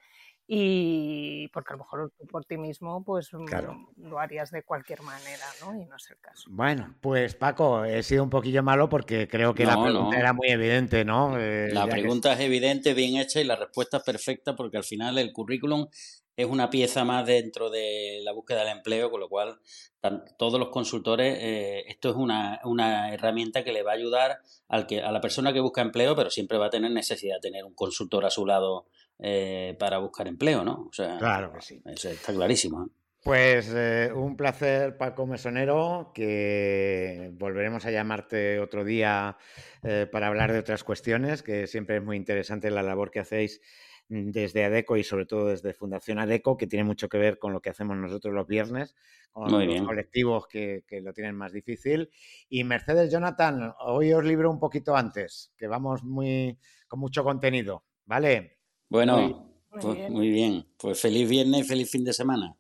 Speaker 6: y porque a lo mejor tú por ti mismo pues lo harías de cualquier manera, ¿no? Y no es el caso.
Speaker 2: Bueno, pues Paco, he sido un poquillo malo porque creo que la pregunta era muy evidente, ¿no?
Speaker 8: La pregunta es evidente, bien hecha, y la respuesta es perfecta, porque al final el currículum es una pieza más dentro de la búsqueda del empleo, con lo cual todos los consultores, esto es una herramienta que le va a ayudar a la persona que busca empleo, pero siempre va a tener necesidad de tener un consultor a su lado para buscar empleo, ¿no? O sea,
Speaker 2: Claro que sí.
Speaker 8: eso está clarísimo, ¿eh?
Speaker 2: Pues un placer, Paco Mesonero, que volveremos a llamarte otro día para hablar de otras cuestiones, que siempre es muy interesante la labor que hacéis desde ADECO y sobre todo desde Fundación ADECO, que tiene mucho que ver con lo que hacemos nosotros los viernes, con
Speaker 8: Muy
Speaker 2: los
Speaker 8: bien.
Speaker 2: colectivos que lo tienen más difícil. Y Mercedes, Jonathan, hoy os libro un poquito antes, que vamos con mucho contenido, ¿vale?
Speaker 8: Bueno, pues
Speaker 6: bien.
Speaker 8: muy bien. Pues feliz viernes y feliz fin de semana.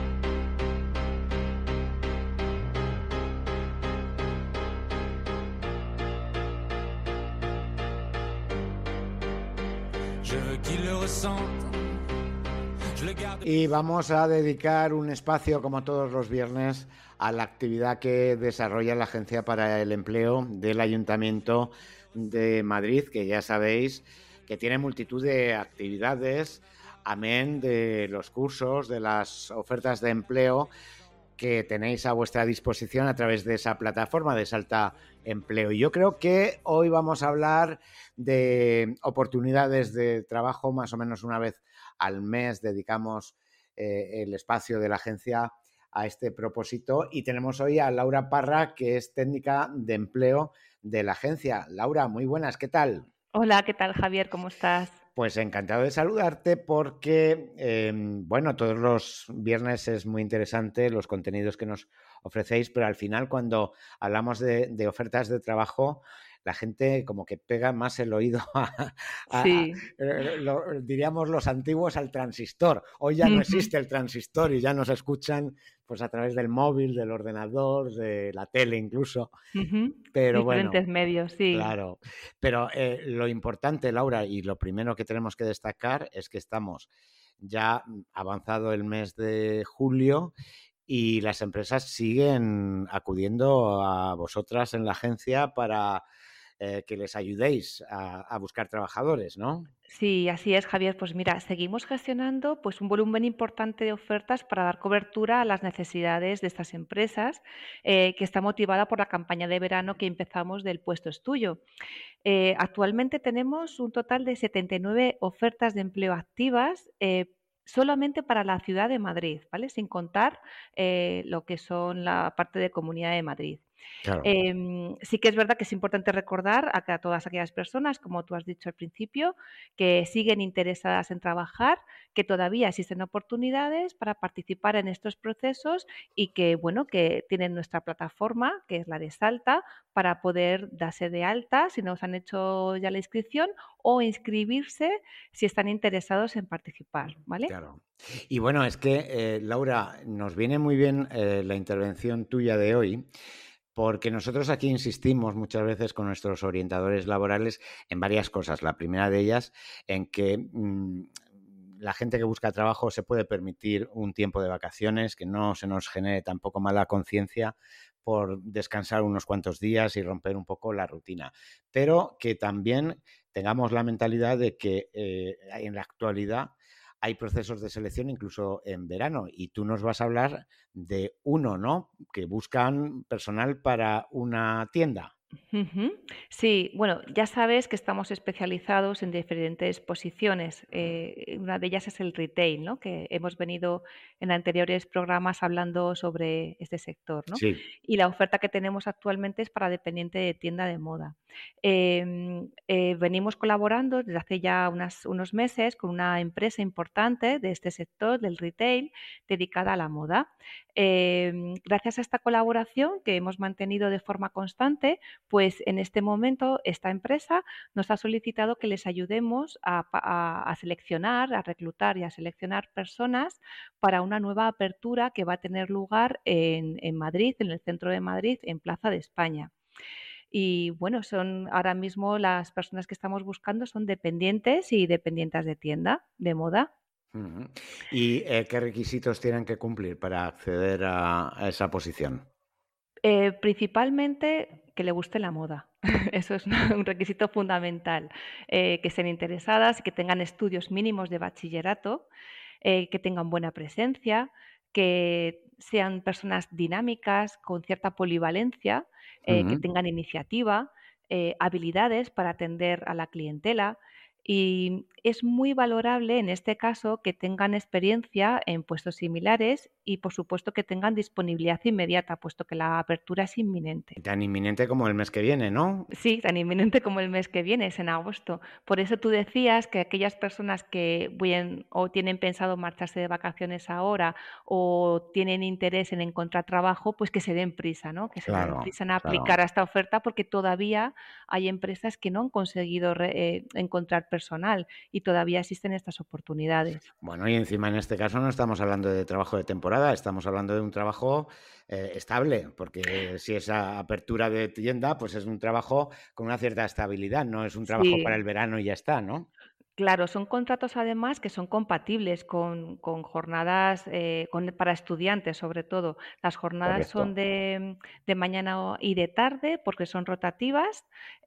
Speaker 2: Y vamos a dedicar un espacio, como todos los viernes, a la actividad que desarrolla la Agencia para el Empleo del Ayuntamiento de Madrid, que ya sabéis que tiene multitud de actividades, amén de los cursos, de las ofertas de empleo que tenéis a vuestra disposición a través de esa plataforma de Salta Empleo. Y yo creo que hoy vamos a hablar de oportunidades de trabajo. Más o menos una vez al mes dedicamos el espacio de la agencia a este propósito, y tenemos hoy a Laura Parra, que es técnica de empleo de la agencia. Laura, muy buenas, ¿qué tal?
Speaker 9: Hola, ¿qué tal, Javier? ¿Cómo estás?
Speaker 2: Pues encantado de saludarte porque, bueno, todos los viernes es muy interesante los contenidos que nos ofrecéis, pero al final cuando hablamos de ofertas de trabajo, la gente como que pega más el oído
Speaker 9: Sí.
Speaker 2: diríamos los antiguos al transistor. Hoy ya no existe el transistor y ya nos escuchan pues a través del móvil, del ordenador, de la tele incluso. Pero
Speaker 9: Diferentes
Speaker 2: bueno,
Speaker 9: medios, sí.
Speaker 2: claro. Pero lo importante, Laura, y lo primero que tenemos que destacar es que estamos ya avanzado el mes de julio y las empresas siguen acudiendo a vosotras en la agencia para que les ayudéis a buscar trabajadores, ¿no?
Speaker 9: Sí, así es, Javier. Pues mira, seguimos gestionando pues un volumen importante de ofertas para dar cobertura a las necesidades de estas empresas, que está motivada por la campaña de verano que empezamos del Puesto es Tuyo. Actualmente tenemos un total de 79 ofertas de empleo activas, solamente para la ciudad de Madrid, ¿vale? Sin contar lo que son la parte de Comunidad de Madrid.
Speaker 2: Claro.
Speaker 9: Sí que es verdad que es importante recordar a todas aquellas personas, como tú has dicho al principio, que siguen interesadas en trabajar, que todavía existen oportunidades para participar en estos procesos y que, bueno, que tienen nuestra plataforma, que es la de Salta, para poder darse de alta si no os han hecho ya la inscripción, o inscribirse si están interesados en participar, ¿vale?
Speaker 2: Claro. Y bueno, es que, Laura, nos viene muy bien la intervención tuya de hoy, porque nosotros aquí insistimos muchas veces con nuestros orientadores laborales en varias cosas. La primera de ellas, en que la gente que busca trabajo se puede permitir un tiempo de vacaciones, que no se nos genere tampoco mala conciencia por descansar unos cuantos días y romper un poco la rutina, pero que también tengamos la mentalidad de que en la actualidad hay procesos de selección incluso en verano, y tú nos vas a hablar de uno, ¿no? Que buscan personal para una tienda.
Speaker 9: Sí, bueno, ya sabes que estamos especializados en diferentes posiciones. Una de ellas es el retail, ¿no? Que hemos venido en anteriores programas hablando sobre este sector, ¿no?
Speaker 2: Sí.
Speaker 9: Y la oferta que tenemos actualmente es para dependiente de tienda de moda. Venimos colaborando desde hace ya unos meses con una empresa importante de este sector, del retail, dedicada a la moda. Gracias a esta colaboración que hemos mantenido de forma constante, pues en este momento esta empresa nos ha solicitado que les ayudemos a seleccionar, a reclutar y a seleccionar personas para una nueva apertura que va a tener lugar en Madrid, en el centro de Madrid, en Plaza de España. Y bueno, son ahora mismo las personas que estamos buscando son dependientes y dependientas de tienda, de moda.
Speaker 2: ¿Y qué requisitos tienen que cumplir para acceder a esa posición?
Speaker 9: Principalmente que le guste la moda. Eso es un requisito fundamental. Que estén interesadas y que tengan estudios mínimos de bachillerato. que tengan buena presencia, que sean personas dinámicas, con cierta polivalencia, que tengan iniciativa, habilidades para atender a la clientela. Y es muy valorable en este caso que tengan experiencia en puestos similares y, por supuesto, que tengan disponibilidad inmediata, puesto que la apertura es inminente.
Speaker 2: Tan inminente como el mes que viene, ¿no?
Speaker 9: Sí, tan inminente como el mes que viene, es en agosto. Por eso tú decías que aquellas personas que o tienen pensado marcharse de vacaciones ahora o tienen interés en encontrar trabajo, pues que se den prisa, ¿no? Que se den
Speaker 2: Claro,
Speaker 9: prisa en aplicar
Speaker 2: claro.
Speaker 9: a esta oferta, porque todavía hay empresas que no han conseguido encontrar personal y todavía existen estas oportunidades.
Speaker 2: Bueno, y encima en este caso no estamos hablando de trabajo de temporada, estamos hablando de un trabajo estable, porque si es apertura de tienda, pues es un trabajo con una cierta estabilidad, no es un trabajo para
Speaker 9: Sí.
Speaker 2: el verano y ya está, ¿no?
Speaker 9: Claro, son contratos además que son compatibles con jornadas para estudiantes, sobre todo. Las jornadas son
Speaker 2: Correcto.
Speaker 9: de mañana y de tarde porque son rotativas.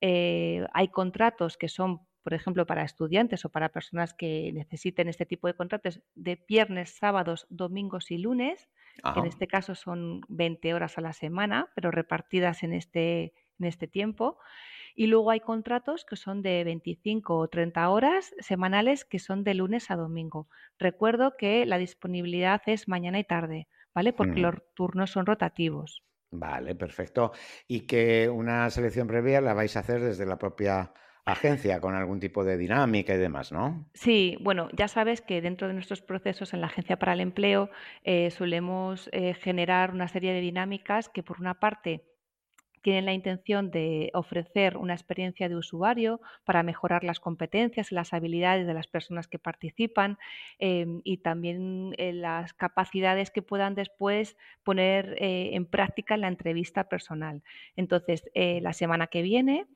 Speaker 9: Hay contratos que son, por ejemplo, para estudiantes o para personas que necesiten este tipo de contratos de viernes, sábados, domingos y lunes, que en
Speaker 2: Ajá.
Speaker 9: este caso son 20 horas a la semana, pero repartidas en este tiempo. Y luego hay contratos que son de 25 o 30 horas semanales que son de lunes a domingo. Recuerdo que la disponibilidad es mañana y tarde, ¿vale? Porque
Speaker 2: Ujú.
Speaker 9: los turnos son rotativos.
Speaker 2: Vale, perfecto. Y que una selección previa la vais a hacer desde la propia agencia, con algún tipo de dinámica y demás, ¿no?
Speaker 9: Sí, bueno, ya sabes que dentro de nuestros procesos en la Agencia para el Empleo solemos generar una serie de dinámicas que, por una parte, tienen la intención de ofrecer una experiencia de usuario para mejorar las competencias y las habilidades de las personas que participan, y también las capacidades que puedan después poner en práctica en la entrevista personal. Entonces, la semana que viene,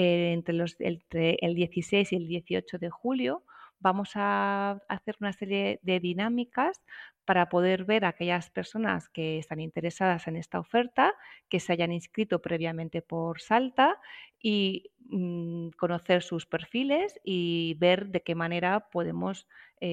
Speaker 9: entre el 16 y el 18 de julio, vamos a hacer una serie de dinámicas para poder ver a aquellas personas que están interesadas en esta oferta, que se hayan inscrito previamente por Salta y conocer sus perfiles y ver de qué manera podemos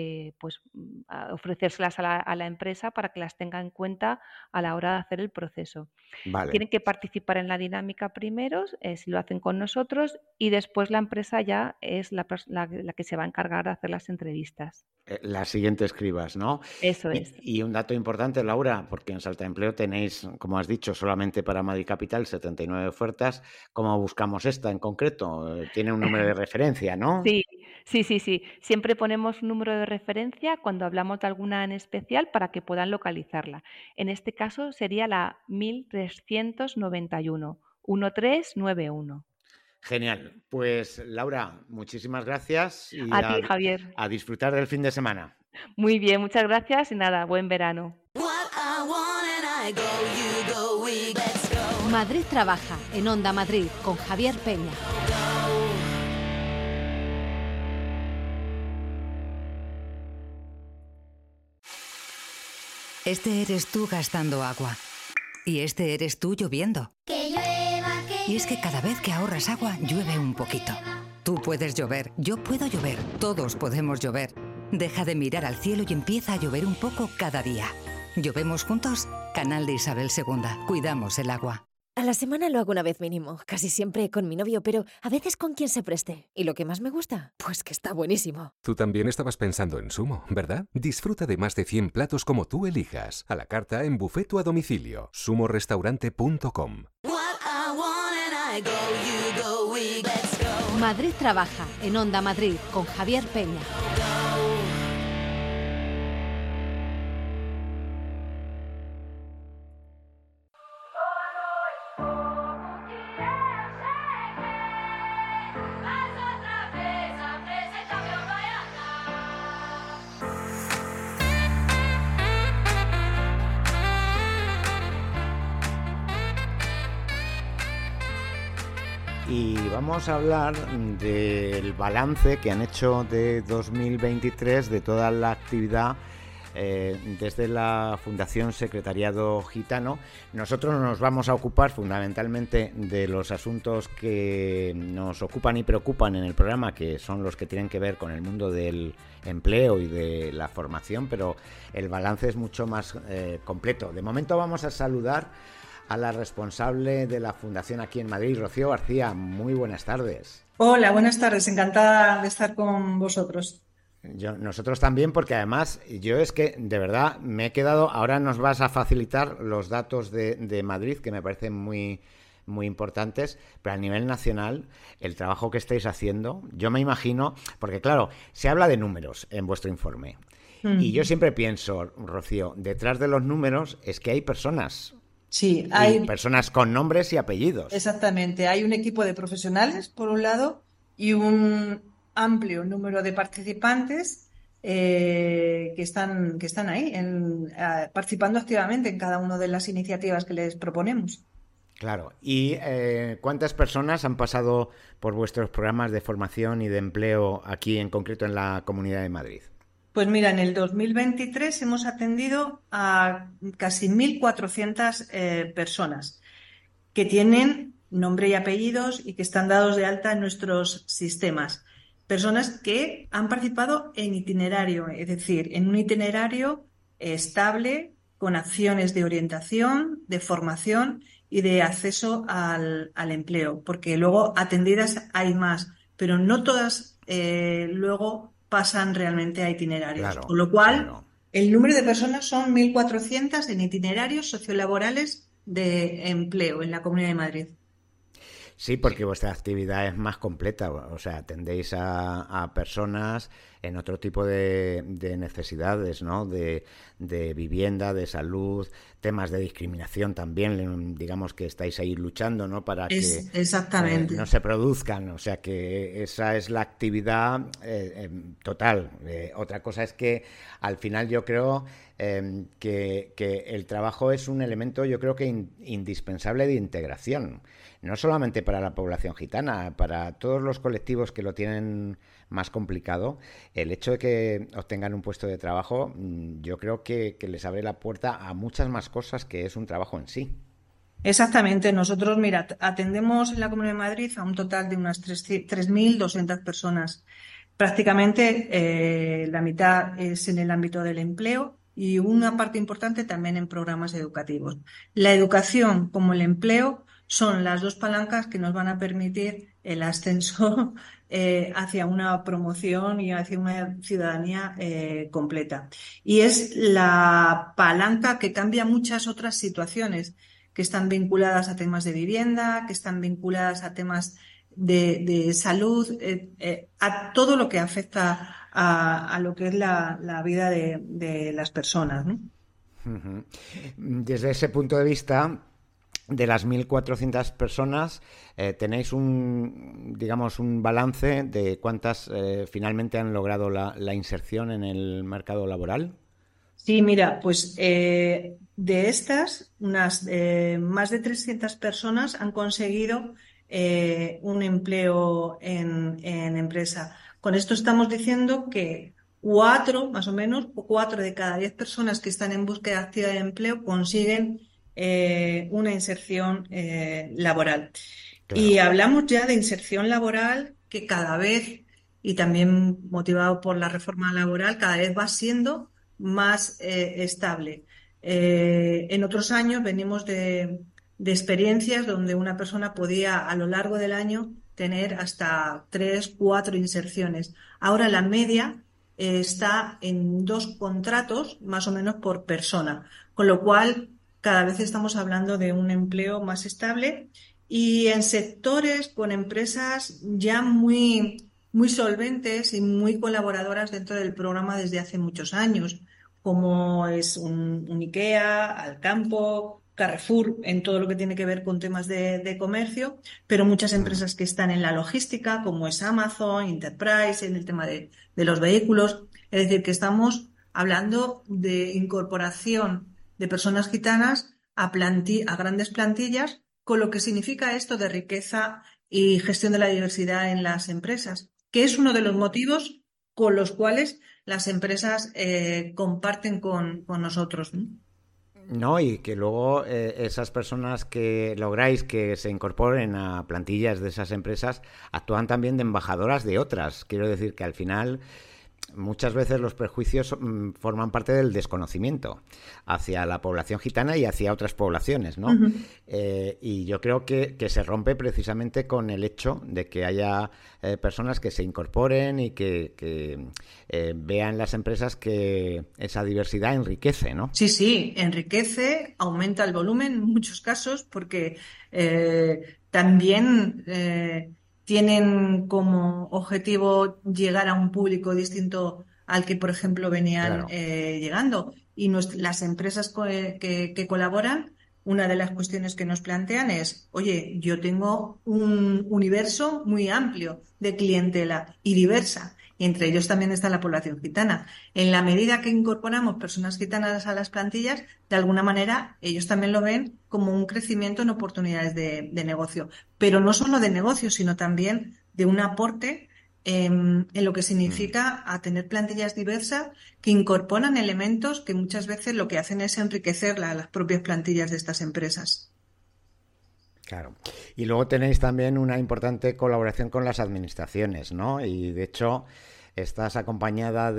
Speaker 9: ofrecérselas a la empresa para que las tenga en cuenta a la hora de hacer el proceso.
Speaker 2: Vale.
Speaker 9: Tienen que participar en la dinámica primero, si lo hacen con nosotros, y después la empresa ya es la que se va a encargar de hacer las entrevistas.
Speaker 2: Las siguientes cribas, ¿no?
Speaker 9: Eso es.
Speaker 2: Y un dato importante, Laura, porque en Salta Empleo tenéis, como has dicho, solamente para Madrid Capital 79 ofertas. ¿Cómo buscamos esta en concreto? Tiene un número de referencia, ¿no?
Speaker 9: Sí, sí. Siempre ponemos un número de referencia cuando hablamos de alguna en especial para que puedan localizarla. En este caso sería la 1391, 1391.
Speaker 2: Genial. Pues Laura, muchísimas gracias y
Speaker 9: A ti, Javier.
Speaker 2: a disfrutar del fin de semana.
Speaker 9: Muy bien, muchas gracias y nada, buen verano.
Speaker 5: Madrid trabaja en Onda Madrid con Javier Peña.
Speaker 10: Este eres tú gastando agua. Y este eres tú lloviendo.
Speaker 11: Que llueva, que
Speaker 10: Y es que cada vez que ahorras agua, llueve un poquito. Tú puedes llover, yo puedo llover, todos podemos llover. Deja de mirar al cielo y empieza a llover un poco cada día. ¿Llovemos juntos? Canal de Isabel II. Cuidamos el agua.
Speaker 12: A la semana lo hago una vez mínimo, casi siempre con mi novio, pero a veces con quien se preste. ¿Y lo que más me gusta? Pues que está buenísimo.
Speaker 1: Tú también estabas pensando en Sumo, ¿verdad? Disfruta de más de 100 platos como tú elijas. A la carta, en buffet o a domicilio. sumorestaurante.com.
Speaker 5: Madrid trabaja en Onda Madrid con Javier Peña.
Speaker 2: Y vamos a hablar del balance que han hecho de 2023 de toda la actividad desde la Fundación Secretariado Gitano. Nosotros nos vamos a ocupar fundamentalmente de los asuntos que nos ocupan y preocupan en el programa, que son los que tienen que ver con el mundo del empleo y de la formación, pero el balance es mucho más completo. De momento vamos a saludar a la responsable de la Fundación aquí en Madrid, Rocío García. Muy buenas tardes.
Speaker 11: Hola, buenas tardes. Encantada de estar con vosotros.
Speaker 2: Nosotros también, porque además yo es que de verdad me he quedado. Ahora nos vas a facilitar los datos de Madrid, que me parecen muy importantes, pero a nivel nacional el trabajo que estáis haciendo, yo me imagino, porque claro, se habla de números en vuestro informe y yo siempre pienso, Rocío, detrás de los números es que hay personas.
Speaker 11: Sí, hay
Speaker 2: personas con nombres y apellidos.
Speaker 11: Exactamente, hay un equipo de profesionales por un lado y un amplio número de participantes que están ahí participando activamente en cada una de las iniciativas que les proponemos.
Speaker 2: Claro. ¿Y cuántas personas han pasado por vuestros programas de formación y de empleo aquí, en concreto en la Comunidad de Madrid?
Speaker 11: Pues mira, en el 2023 hemos atendido a casi 1.400 personas que tienen nombre y apellidos y que están dados de alta en nuestros sistemas. Personas que han participado en itinerario, es decir, en un itinerario estable, con acciones de orientación, de formación y de acceso al empleo, porque luego atendidas hay más, pero no todas luego pasan realmente a itinerarios.
Speaker 2: Claro,
Speaker 11: con lo cual,
Speaker 2: claro.
Speaker 11: El número de personas son 1.400 en itinerarios sociolaborales de empleo en la Comunidad de Madrid.
Speaker 2: Sí, porque vuestra actividad es más completa, o sea, atendéis a personas en otro tipo de necesidades, ¿no? De vivienda, de salud, temas de discriminación también, digamos que estáis ahí luchando, ¿no? Para que
Speaker 11: exactamente.
Speaker 2: No se produzcan, o sea que esa es la actividad total. Otra cosa es que al final yo creo que el trabajo es un elemento, yo creo que indispensable de integración. No solamente para la población gitana, para todos los colectivos que lo tienen más complicado, el hecho de que obtengan un puesto de trabajo, yo creo que les abre la puerta a muchas más cosas que es un trabajo en sí.
Speaker 11: Exactamente. Nosotros, mira, atendemos en la Comunidad de Madrid a un total de unas 3.200 personas. Prácticamente la mitad es en el ámbito del empleo y una parte importante también en programas educativos. La educación como el empleo son las dos palancas que nos van a permitir el ascenso hacia una promoción y hacia una ciudadanía completa. Y es la palanca que cambia muchas otras situaciones que están vinculadas a temas de vivienda, que están vinculadas a temas de salud, a todo lo que afecta a lo que es la vida de las personas, ¿no?
Speaker 2: Desde ese punto de vista, de las 1.400 personas, tenéis un balance de cuántas finalmente han logrado la inserción en el mercado laboral.
Speaker 11: Sí, mira, pues de estas, unas más de 300 personas han conseguido un empleo en empresa. Con esto estamos diciendo que 4 de cada 10 personas que están en búsqueda activa de empleo consiguen una inserción laboral. Claro. Y hablamos ya de inserción laboral que cada vez, y también motivado por la reforma laboral, cada vez va siendo más estable. En otros años venimos de experiencias donde una persona podía a lo largo del año tener hasta 3, 4 inserciones. Ahora la media está en 2 contratos más o menos por persona, con lo cual cada vez estamos hablando de un empleo más estable y en sectores con empresas ya muy solventes y muy colaboradoras dentro del programa desde hace muchos años, como es un IKEA, Alcampo, Carrefour, en todo lo que tiene que ver con temas de comercio, pero muchas empresas que están en la logística, como es Amazon, Enterprise, en el tema de los vehículos. Es decir, que estamos hablando de incorporación de personas gitanas a grandes plantillas, con lo que significa esto de riqueza y gestión de la diversidad en las empresas, que es uno de los motivos con los cuales las empresas comparten con nosotros, ¿no?
Speaker 2: No, y que luego esas personas que lográis que se incorporen a plantillas de esas empresas actúan también de embajadoras de otras. Quiero decir que al final muchas veces los prejuicios forman parte del desconocimiento hacia la población gitana y hacia otras poblaciones, ¿no?
Speaker 11: Ujú.
Speaker 2: Y yo creo que se rompe precisamente con el hecho de que haya personas que se incorporen y que vean las empresas que esa diversidad enriquece, ¿no?
Speaker 11: Sí, sí, enriquece, aumenta el volumen en muchos casos porque también tienen como objetivo llegar a un público distinto al que, por ejemplo, venían
Speaker 2: Claro.
Speaker 11: llegando. Y las empresas que colaboran, una de las cuestiones que nos plantean es, oye, yo tengo un universo muy amplio de clientela y diversa, y entre ellos también está la población gitana. En la medida que incorporamos personas gitanas a las plantillas, de alguna manera ellos también lo ven como un crecimiento en oportunidades de negocio. Pero no solo de negocio, sino también de un aporte en lo que significa a tener plantillas diversas que incorporan elementos que muchas veces lo que hacen es enriquecer las propias plantillas de estas empresas.
Speaker 2: Claro. Y luego tenéis también una importante colaboración con las administraciones, ¿no? Y de hecho estás acompañada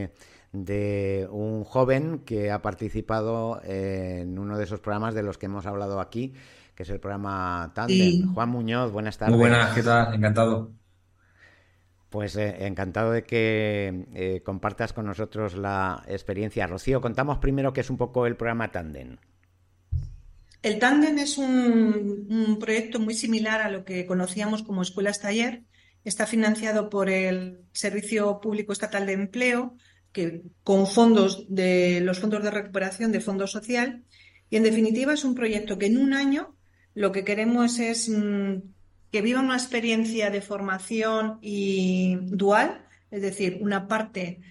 Speaker 2: de un joven que ha participado en uno de esos programas de los que hemos hablado aquí, que es el programa Tandem.
Speaker 11: Sí.
Speaker 2: Juan Muñoz, buenas
Speaker 13: Muy
Speaker 2: tardes.
Speaker 13: buenas, ¿qué tal? Encantado.
Speaker 2: Pues encantado de que compartas con nosotros la experiencia. Rocío, contamos primero qué es un poco el programa Tandem.
Speaker 11: El Tándem es un proyecto muy similar a lo que conocíamos como Escuelas Taller. Está financiado por el Servicio Público Estatal de Empleo, que con fondos de los fondos de recuperación de Fondo Social. Y en definitiva es un proyecto que en un año lo que queremos es que vivan una experiencia de formación y dual, es decir, una parte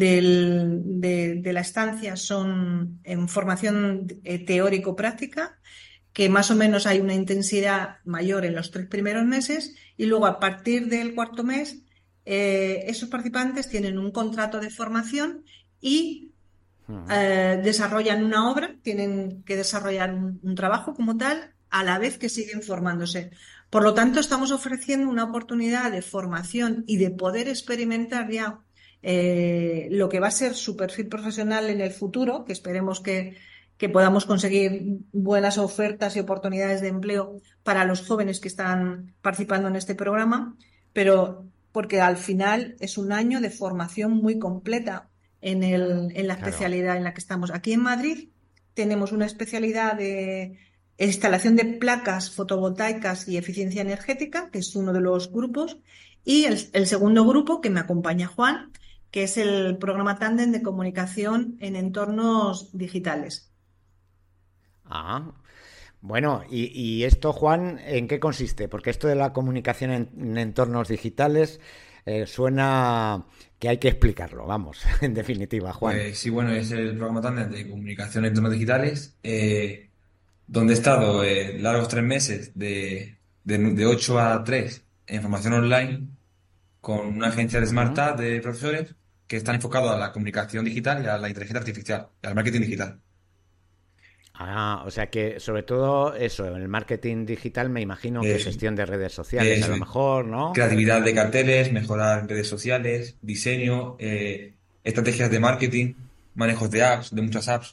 Speaker 11: de la estancia son en formación teórico-práctica, que más o menos hay una intensidad mayor en los 3 primeros meses y luego a partir del 4.º mes esos participantes tienen un contrato de formación y desarrollan una obra, tienen que desarrollar un trabajo como tal a la vez que siguen formándose. Por lo tanto, estamos ofreciendo una oportunidad de formación y de poder experimentar ya lo que va a ser su perfil profesional en el futuro, que esperemos que podamos conseguir buenas ofertas y oportunidades de empleo para los jóvenes que están participando en este programa, pero porque al final es un año de formación muy completa en la especialidad en la que estamos. Aquí en Madrid tenemos una especialidad de instalación de placas fotovoltaicas y eficiencia energética, que es uno de los grupos, y el segundo grupo, que me acompaña Juan, que es el programa Tándem de comunicación en entornos digitales.
Speaker 2: Ah, bueno, y esto, Juan, ¿en qué consiste? Porque esto de la comunicación en entornos digitales suena que hay que explicarlo, vamos, en definitiva, Juan.
Speaker 13: Pues sí, bueno, es el programa Tandem de comunicación en entornos digitales, donde he estado largos 3 meses de 8 a 3 en formación online con una agencia de SmartTag de profesores que están enfocados a la comunicación digital y a la inteligencia artificial, y al marketing digital.
Speaker 2: Ah, o sea que sobre todo eso, en el marketing digital me imagino que gestión de redes sociales a lo mejor, ¿no?
Speaker 13: Creatividad de carteles, mejorar redes sociales, diseño, estrategias de marketing, manejos de apps, de muchas apps.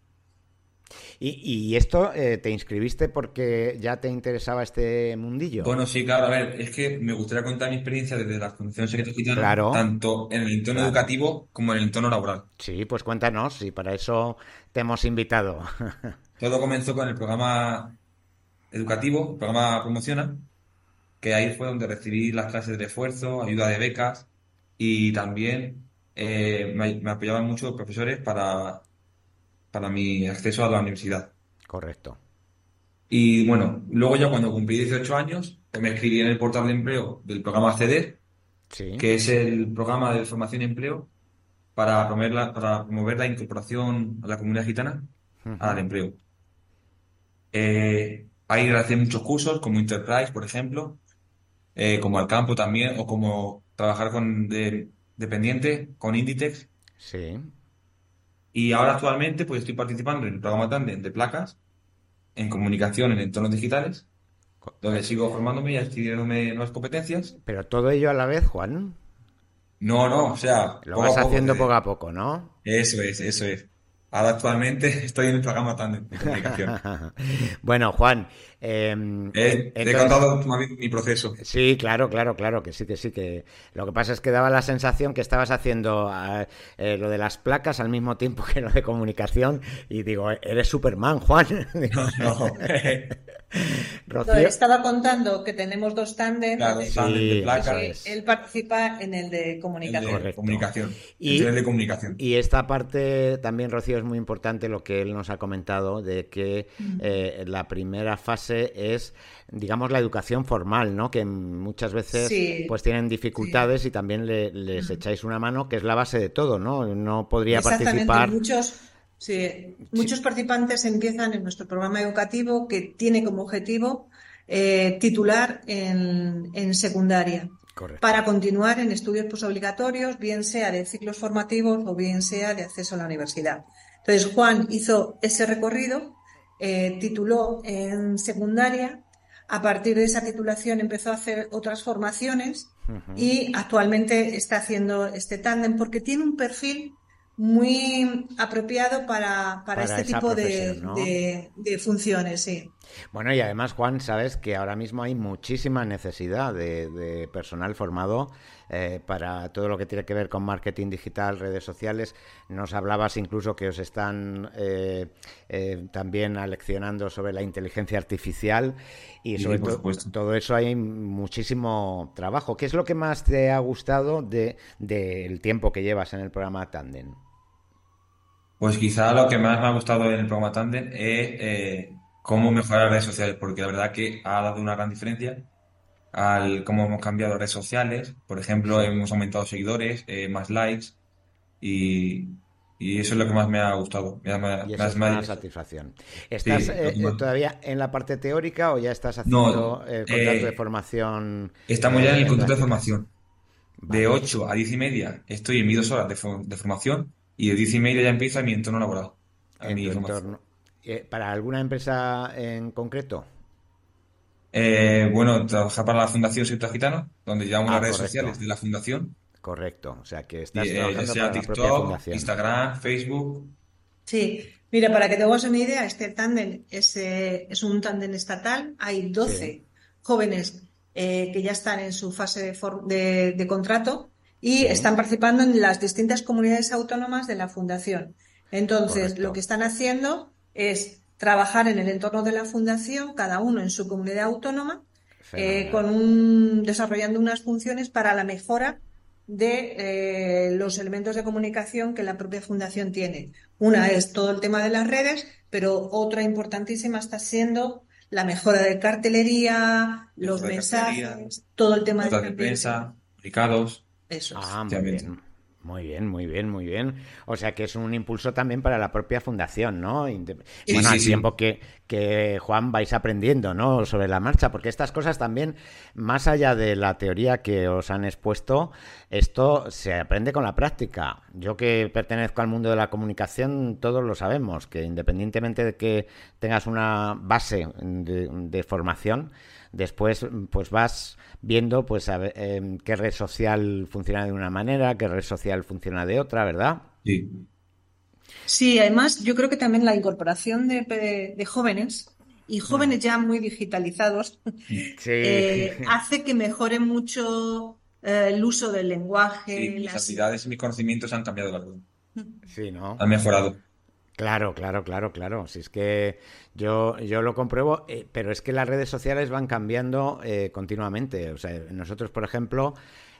Speaker 2: ¿Y esto te inscribiste porque ya te interesaba este mundillo?
Speaker 13: Bueno, sí, claro, a ver, es que me gustaría contar mi experiencia desde la Fundación Secreto Gitano,
Speaker 2: Claro,
Speaker 13: tanto en el entorno
Speaker 2: claro.
Speaker 13: educativo como en el entorno laboral.
Speaker 2: Sí, pues cuéntanos, y para eso te hemos invitado.
Speaker 13: Todo comenzó con el programa educativo, el programa Promociona, que ahí fue donde recibí las clases de refuerzo, ayuda de becas y también me apoyaban mucho los profesores para mi acceso a la universidad.
Speaker 2: Correcto.
Speaker 13: Y bueno, luego ya cuando cumplí 18 años, me escribí en el portal de empleo del programa Acceder,
Speaker 2: Sí.
Speaker 13: que es el programa de formación y empleo para promover la incorporación a la comunidad gitana al empleo. Ahí realicé muchos cursos como Enterprise, por ejemplo, como al campo también, o como trabajar con dependiente con Inditex
Speaker 2: Sí.
Speaker 13: Y ahora actualmente pues estoy participando en el programa Tandem de placas en comunicación en entornos digitales, donde sigo formándome y adquiriéndome nuevas competencias.
Speaker 2: Pero todo ello a la vez, Juan.
Speaker 13: No, o sea,
Speaker 2: Lo
Speaker 13: poco
Speaker 2: vas
Speaker 13: a poco.
Speaker 2: haciendo poco a poco, ¿no?
Speaker 13: Eso es, eso es. Ahora actualmente estoy en el programa Tandem de comunicación.
Speaker 2: Bueno, Juan,
Speaker 13: Te he
Speaker 2: entonces...
Speaker 13: contado mi proceso.
Speaker 2: Sí, claro, que sí, que lo que pasa es que daba la sensación que estabas haciendo lo de las placas al mismo tiempo que lo de comunicación y digo, eres Superman, Juan.
Speaker 13: No.
Speaker 2: Rocío.
Speaker 11: Estaba contando que tenemos 2 tándem.
Speaker 13: Claro, tándem de placas.
Speaker 11: Él participa en el de comunicación.
Speaker 13: El de comunicación.
Speaker 2: Y,
Speaker 13: el de comunicación.
Speaker 2: Y esta parte también, Rocío, es muy importante lo que él nos ha comentado de que la primera fase es, digamos, la educación formal, ¿no? Que muchas veces pues tienen dificultades y también les echáis una mano, que es la base de todo, ¿no? No podría participar...
Speaker 11: Muchos participantes empiezan en nuestro programa educativo que tiene como objetivo titular en secundaria.
Speaker 2: Correcto.
Speaker 11: Para continuar en estudios posobligatorios, bien sea de ciclos formativos o bien sea de acceso a la universidad. Entonces, Juan hizo ese recorrido, tituló en secundaria, a partir de esa titulación empezó a hacer otras formaciones y actualmente está haciendo este tándem porque tiene un perfil muy apropiado para este tipo
Speaker 2: ¿no?
Speaker 11: de funciones, sí.
Speaker 2: Bueno, y además, Juan, sabes que ahora mismo hay muchísima necesidad de personal formado para todo lo que tiene que ver con marketing digital, redes sociales. Nos hablabas incluso que os están también aleccionando sobre la inteligencia artificial y sobre todo eso hay muchísimo trabajo. ¿Qué es lo que más te ha gustado del tiempo que llevas en el programa Tandem?
Speaker 13: Pues quizá lo que más me ha gustado en el programa Tandem es cómo mejorar las redes sociales, porque la verdad que ha dado una gran diferencia al cómo hemos cambiado redes sociales. Por ejemplo, hemos aumentado seguidores, más likes y eso es lo que más me ha gustado.
Speaker 2: Y eso es una satisfacción. ¿Estás todavía en la parte teórica o ya estás haciendo el contrato de formación?
Speaker 13: Estamos ya en el contrato de formación. Vale. De 8 a 10 y media estoy en mis 2 horas de formación y de 10 y media ya empieza mi entorno laboral.
Speaker 2: ¿Para alguna empresa en concreto?
Speaker 13: Bueno, trabajar para la Fundación Sector Gitano, donde llevamos las redes sociales de la Fundación.
Speaker 2: Correcto, o sea que estás trabajando
Speaker 13: para
Speaker 2: TikTok,
Speaker 13: la propia Fundación. Instagram, Facebook.
Speaker 11: Sí, mira, para que te hagas una idea, este tándem es un tándem estatal, hay 12 jóvenes que ya están en su fase de contrato y están participando en las distintas comunidades autónomas de la Fundación. Entonces, lo que están haciendo es trabajar en el entorno de la Fundación, cada uno en su comunidad autónoma, desarrollando unas funciones para la mejora de los elementos de comunicación que la propia Fundación tiene. Una es todo el tema de las redes, pero otra importantísima está siendo la mejora de cartelería, los mensajes, todo el tema
Speaker 13: de prensa, publicados.
Speaker 11: Eso es.
Speaker 2: Muy bien. O sea que es un impulso también para la propia fundación, ¿no? Al tiempo que, Juan, vais aprendiendo, ¿no? Sobre la marcha, porque estas cosas también, más allá de la teoría que os han expuesto, esto se aprende con la práctica. Yo que pertenezco al mundo de la comunicación, todos lo sabemos, que independientemente de que tengas una base de formación, después pues vas viendo pues a ver, qué red social funciona de una manera, qué red social funciona de otra, ¿verdad?
Speaker 13: Sí.
Speaker 11: Sí, además yo creo que también la incorporación de jóvenes y jóvenes ya muy digitalizados hace que mejore mucho el uso del lenguaje.
Speaker 13: Sí, mis habilidades y mis conocimientos han cambiado, la verdad.
Speaker 2: Sí, ¿no?
Speaker 13: Han mejorado.
Speaker 2: Claro. Si es que yo lo compruebo, pero es que las redes sociales van cambiando continuamente. O sea, nosotros, por ejemplo,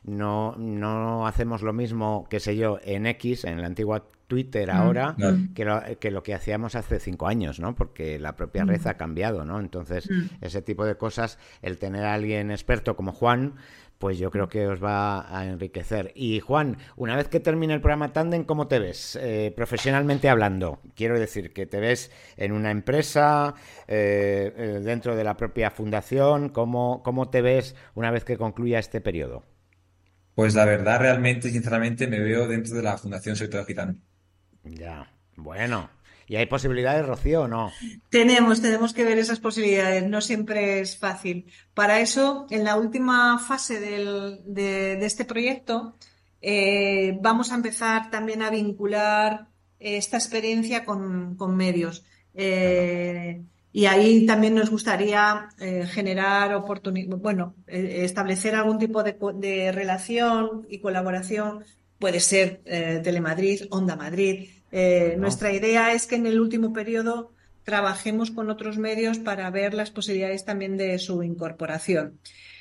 Speaker 2: no hacemos lo mismo, qué sé yo, en X, en la antigua Twitter ahora, que lo que hacíamos hace 5 años, ¿no? Porque la propia red ha cambiado, ¿no? Entonces, ese tipo de cosas, el tener a alguien experto como Juan, pues yo creo que os va a enriquecer. Y Juan, una vez que termine el programa Tandem, ¿cómo te ves? Profesionalmente hablando. Quiero decir, que te ves en una empresa, dentro de la propia fundación. ¿Cómo te ves una vez que concluya este periodo?
Speaker 13: Pues la verdad, realmente, sinceramente, me veo dentro de la Fundación Secretario Gitano.
Speaker 2: Ya, bueno. ¿Y hay posibilidades, Rocío, o no?
Speaker 11: Tenemos que ver esas posibilidades, no siempre es fácil. Para eso, en la última fase de este proyecto, vamos a empezar también a vincular esta experiencia con medios. Y ahí también nos gustaría generar establecer algún tipo de relación y colaboración. Puede ser Telemadrid, Onda Madrid. Nuestra idea es que en el último periodo trabajemos con otros medios para ver las posibilidades también de su incorporación.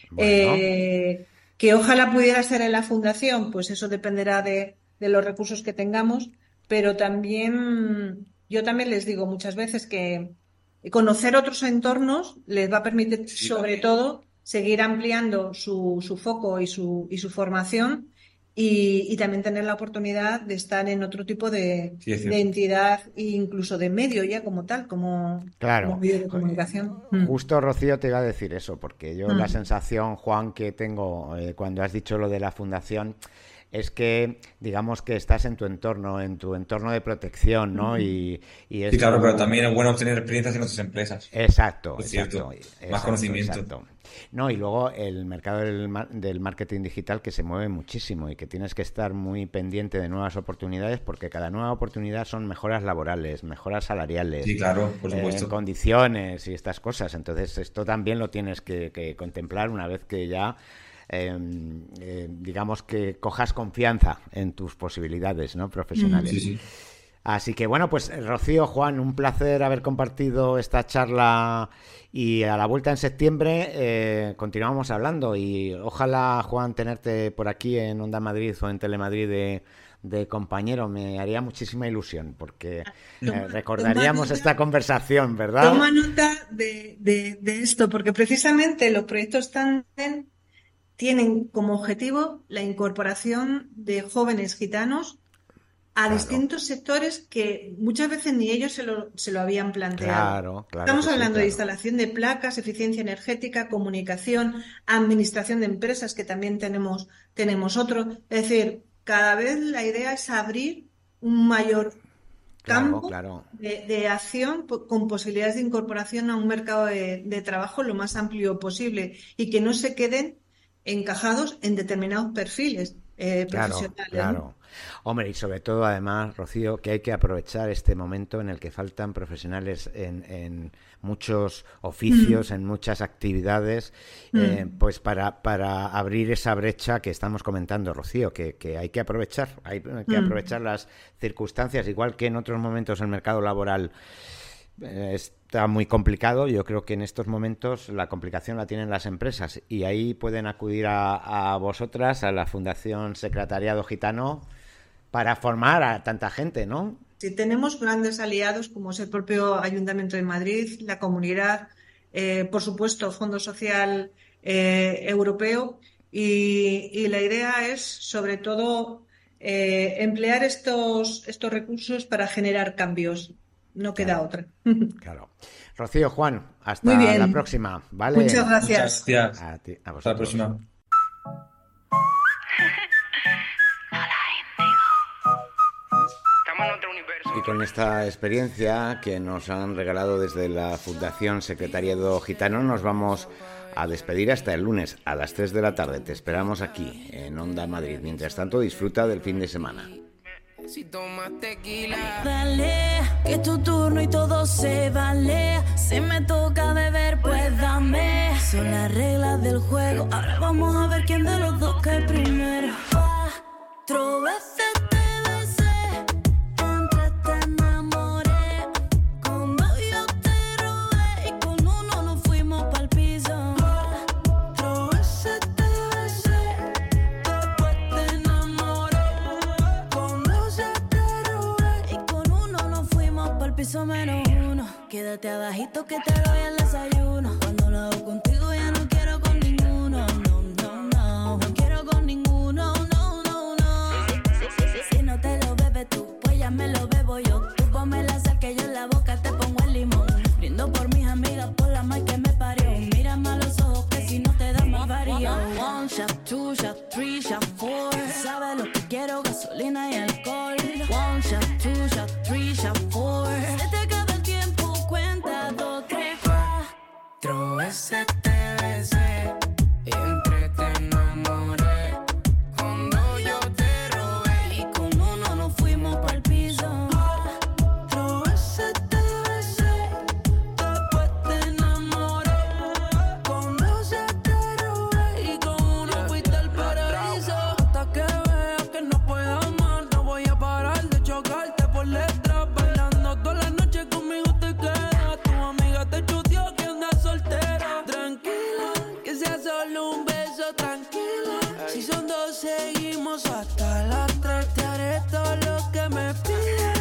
Speaker 11: Que ojalá pudiera ser en la fundación, pues eso dependerá de los recursos que tengamos, pero también yo también les digo muchas veces que conocer otros entornos les va a permitir, sobre todo, seguir ampliando su foco y su formación. Y también tener la oportunidad de estar en otro tipo de entidad e incluso de medio ya como tal, como medio de comunicación.
Speaker 2: Justo, Rocío, te iba a decir eso, porque yo la sensación, Juan, que tengo cuando has dicho lo de la fundación es que, digamos que estás en tu entorno de protección, ¿no? Y
Speaker 13: sí, claro, pero también es bueno obtener experiencias en otras empresas.
Speaker 2: Exacto,
Speaker 13: Más conocimiento.
Speaker 2: Exacto. No, y luego el mercado del marketing digital que se mueve muchísimo y que tienes que estar muy pendiente de nuevas oportunidades porque cada nueva oportunidad son mejoras laborales, mejoras salariales,
Speaker 13: sí, claro, por supuesto.
Speaker 2: Condiciones y estas cosas. Entonces esto también lo tienes que contemplar una vez que ya digamos que cojas confianza en tus posibilidades, ¿no? Profesionales.
Speaker 13: Sí.
Speaker 2: Así que bueno, pues Rocío, Juan, un placer haber compartido esta charla y a la vuelta en septiembre continuamos hablando y ojalá, Juan, tenerte por aquí en Onda Madrid o en Telemadrid de compañero, me haría muchísima ilusión porque recordaríamos esta conversación, ¿verdad?
Speaker 11: Toma nota de esto, porque precisamente los proyectos Tándem tienen como objetivo la incorporación de jóvenes gitanos a distintos sectores que muchas veces ni ellos se lo habían planteado.
Speaker 2: Claro,
Speaker 11: Estamos hablando de instalación de placas, eficiencia energética, comunicación, administración de empresas, que también tenemos otro. Es decir, cada vez la idea es abrir un mayor campo de acción con posibilidades de incorporación a un mercado de trabajo lo más amplio posible y que no se queden encajados en determinados perfiles profesionales.
Speaker 2: Claro. Hombre, y sobre todo, además, Rocío, que hay que aprovechar este momento en el que faltan profesionales en muchos oficios, en muchas actividades, pues para abrir esa brecha que estamos comentando, Rocío, que hay que aprovechar, aprovechar las circunstancias, igual que en otros momentos el mercado laboral está muy complicado. Yo creo que en estos momentos la complicación la tienen las empresas y ahí pueden acudir a vosotras, a la Fundación Secretariado Gitano, para formar a tanta gente, ¿no?
Speaker 11: Sí, tenemos grandes aliados como es el propio Ayuntamiento de Madrid, la Comunidad, por supuesto, Fondo Social Europeo y la idea es, sobre todo, emplear estos recursos para generar cambios. No queda otra.
Speaker 2: Claro. Rocío, Juan, hasta la próxima, ¿vale?
Speaker 11: Muchas gracias.
Speaker 2: A ti, a vosotros.
Speaker 13: Hasta la próxima.
Speaker 2: Y con esta experiencia que nos han regalado desde la Fundación Secretariado Gitano, nos vamos a despedir hasta el lunes a las 3 de la tarde. Te esperamos aquí en Onda Madrid. Mientras tanto, disfruta del fin de semana.
Speaker 14: Si tomas tequila, dale, que es tu turno y todo se vale. Si me toca beber, pues dame. Son las reglas del juego. Ahora vamos a ver quién de los dos cae primero. 4 veces te besé, antes te enamoré. Con 2 yo te robé y con 1 nos fuimos pa'l piso. 4 veces te besé, después te enamoré. Con 2 te robé y con 1 nos fuimos pa'l piso menos 1. Quédate abajito que te doy el desayuno. Cuando lo hago contigo ya no quiero con ninguno. No quiero con ninguno. Si no te lo bebes tú, pues ya me lo bebo yo. Tú ponme la sal que yo en la boca te pongo el limón. Brindo por mis amigas, por la madre que me parió. Mírame a los ojos que si no te da más party. One shot, two shot, three shot, four. Sabes lo que quiero, gasolina y alcohol. One shot, two shot, three shot, four. Se te acaba el tiempo, cuenta 2, 3, 4 veces te besé y entre te enamoré. Cuando yo te robé y con uno nos fuimos pa'l piso. 4 veces te besé, después te enamoré. Con 12 te robé y con uno fuiste al paraíso. Hasta que veas que no puedo amar, no voy a parar de chocarte por letras. Bailando toda la noche conmigo te quedas. Tu amiga te chuteó que andas soltera. Tranquila, que sea solo un beso, tranquila. Si son dos seguimos hasta las 3. Te haré todo lo que me pidas.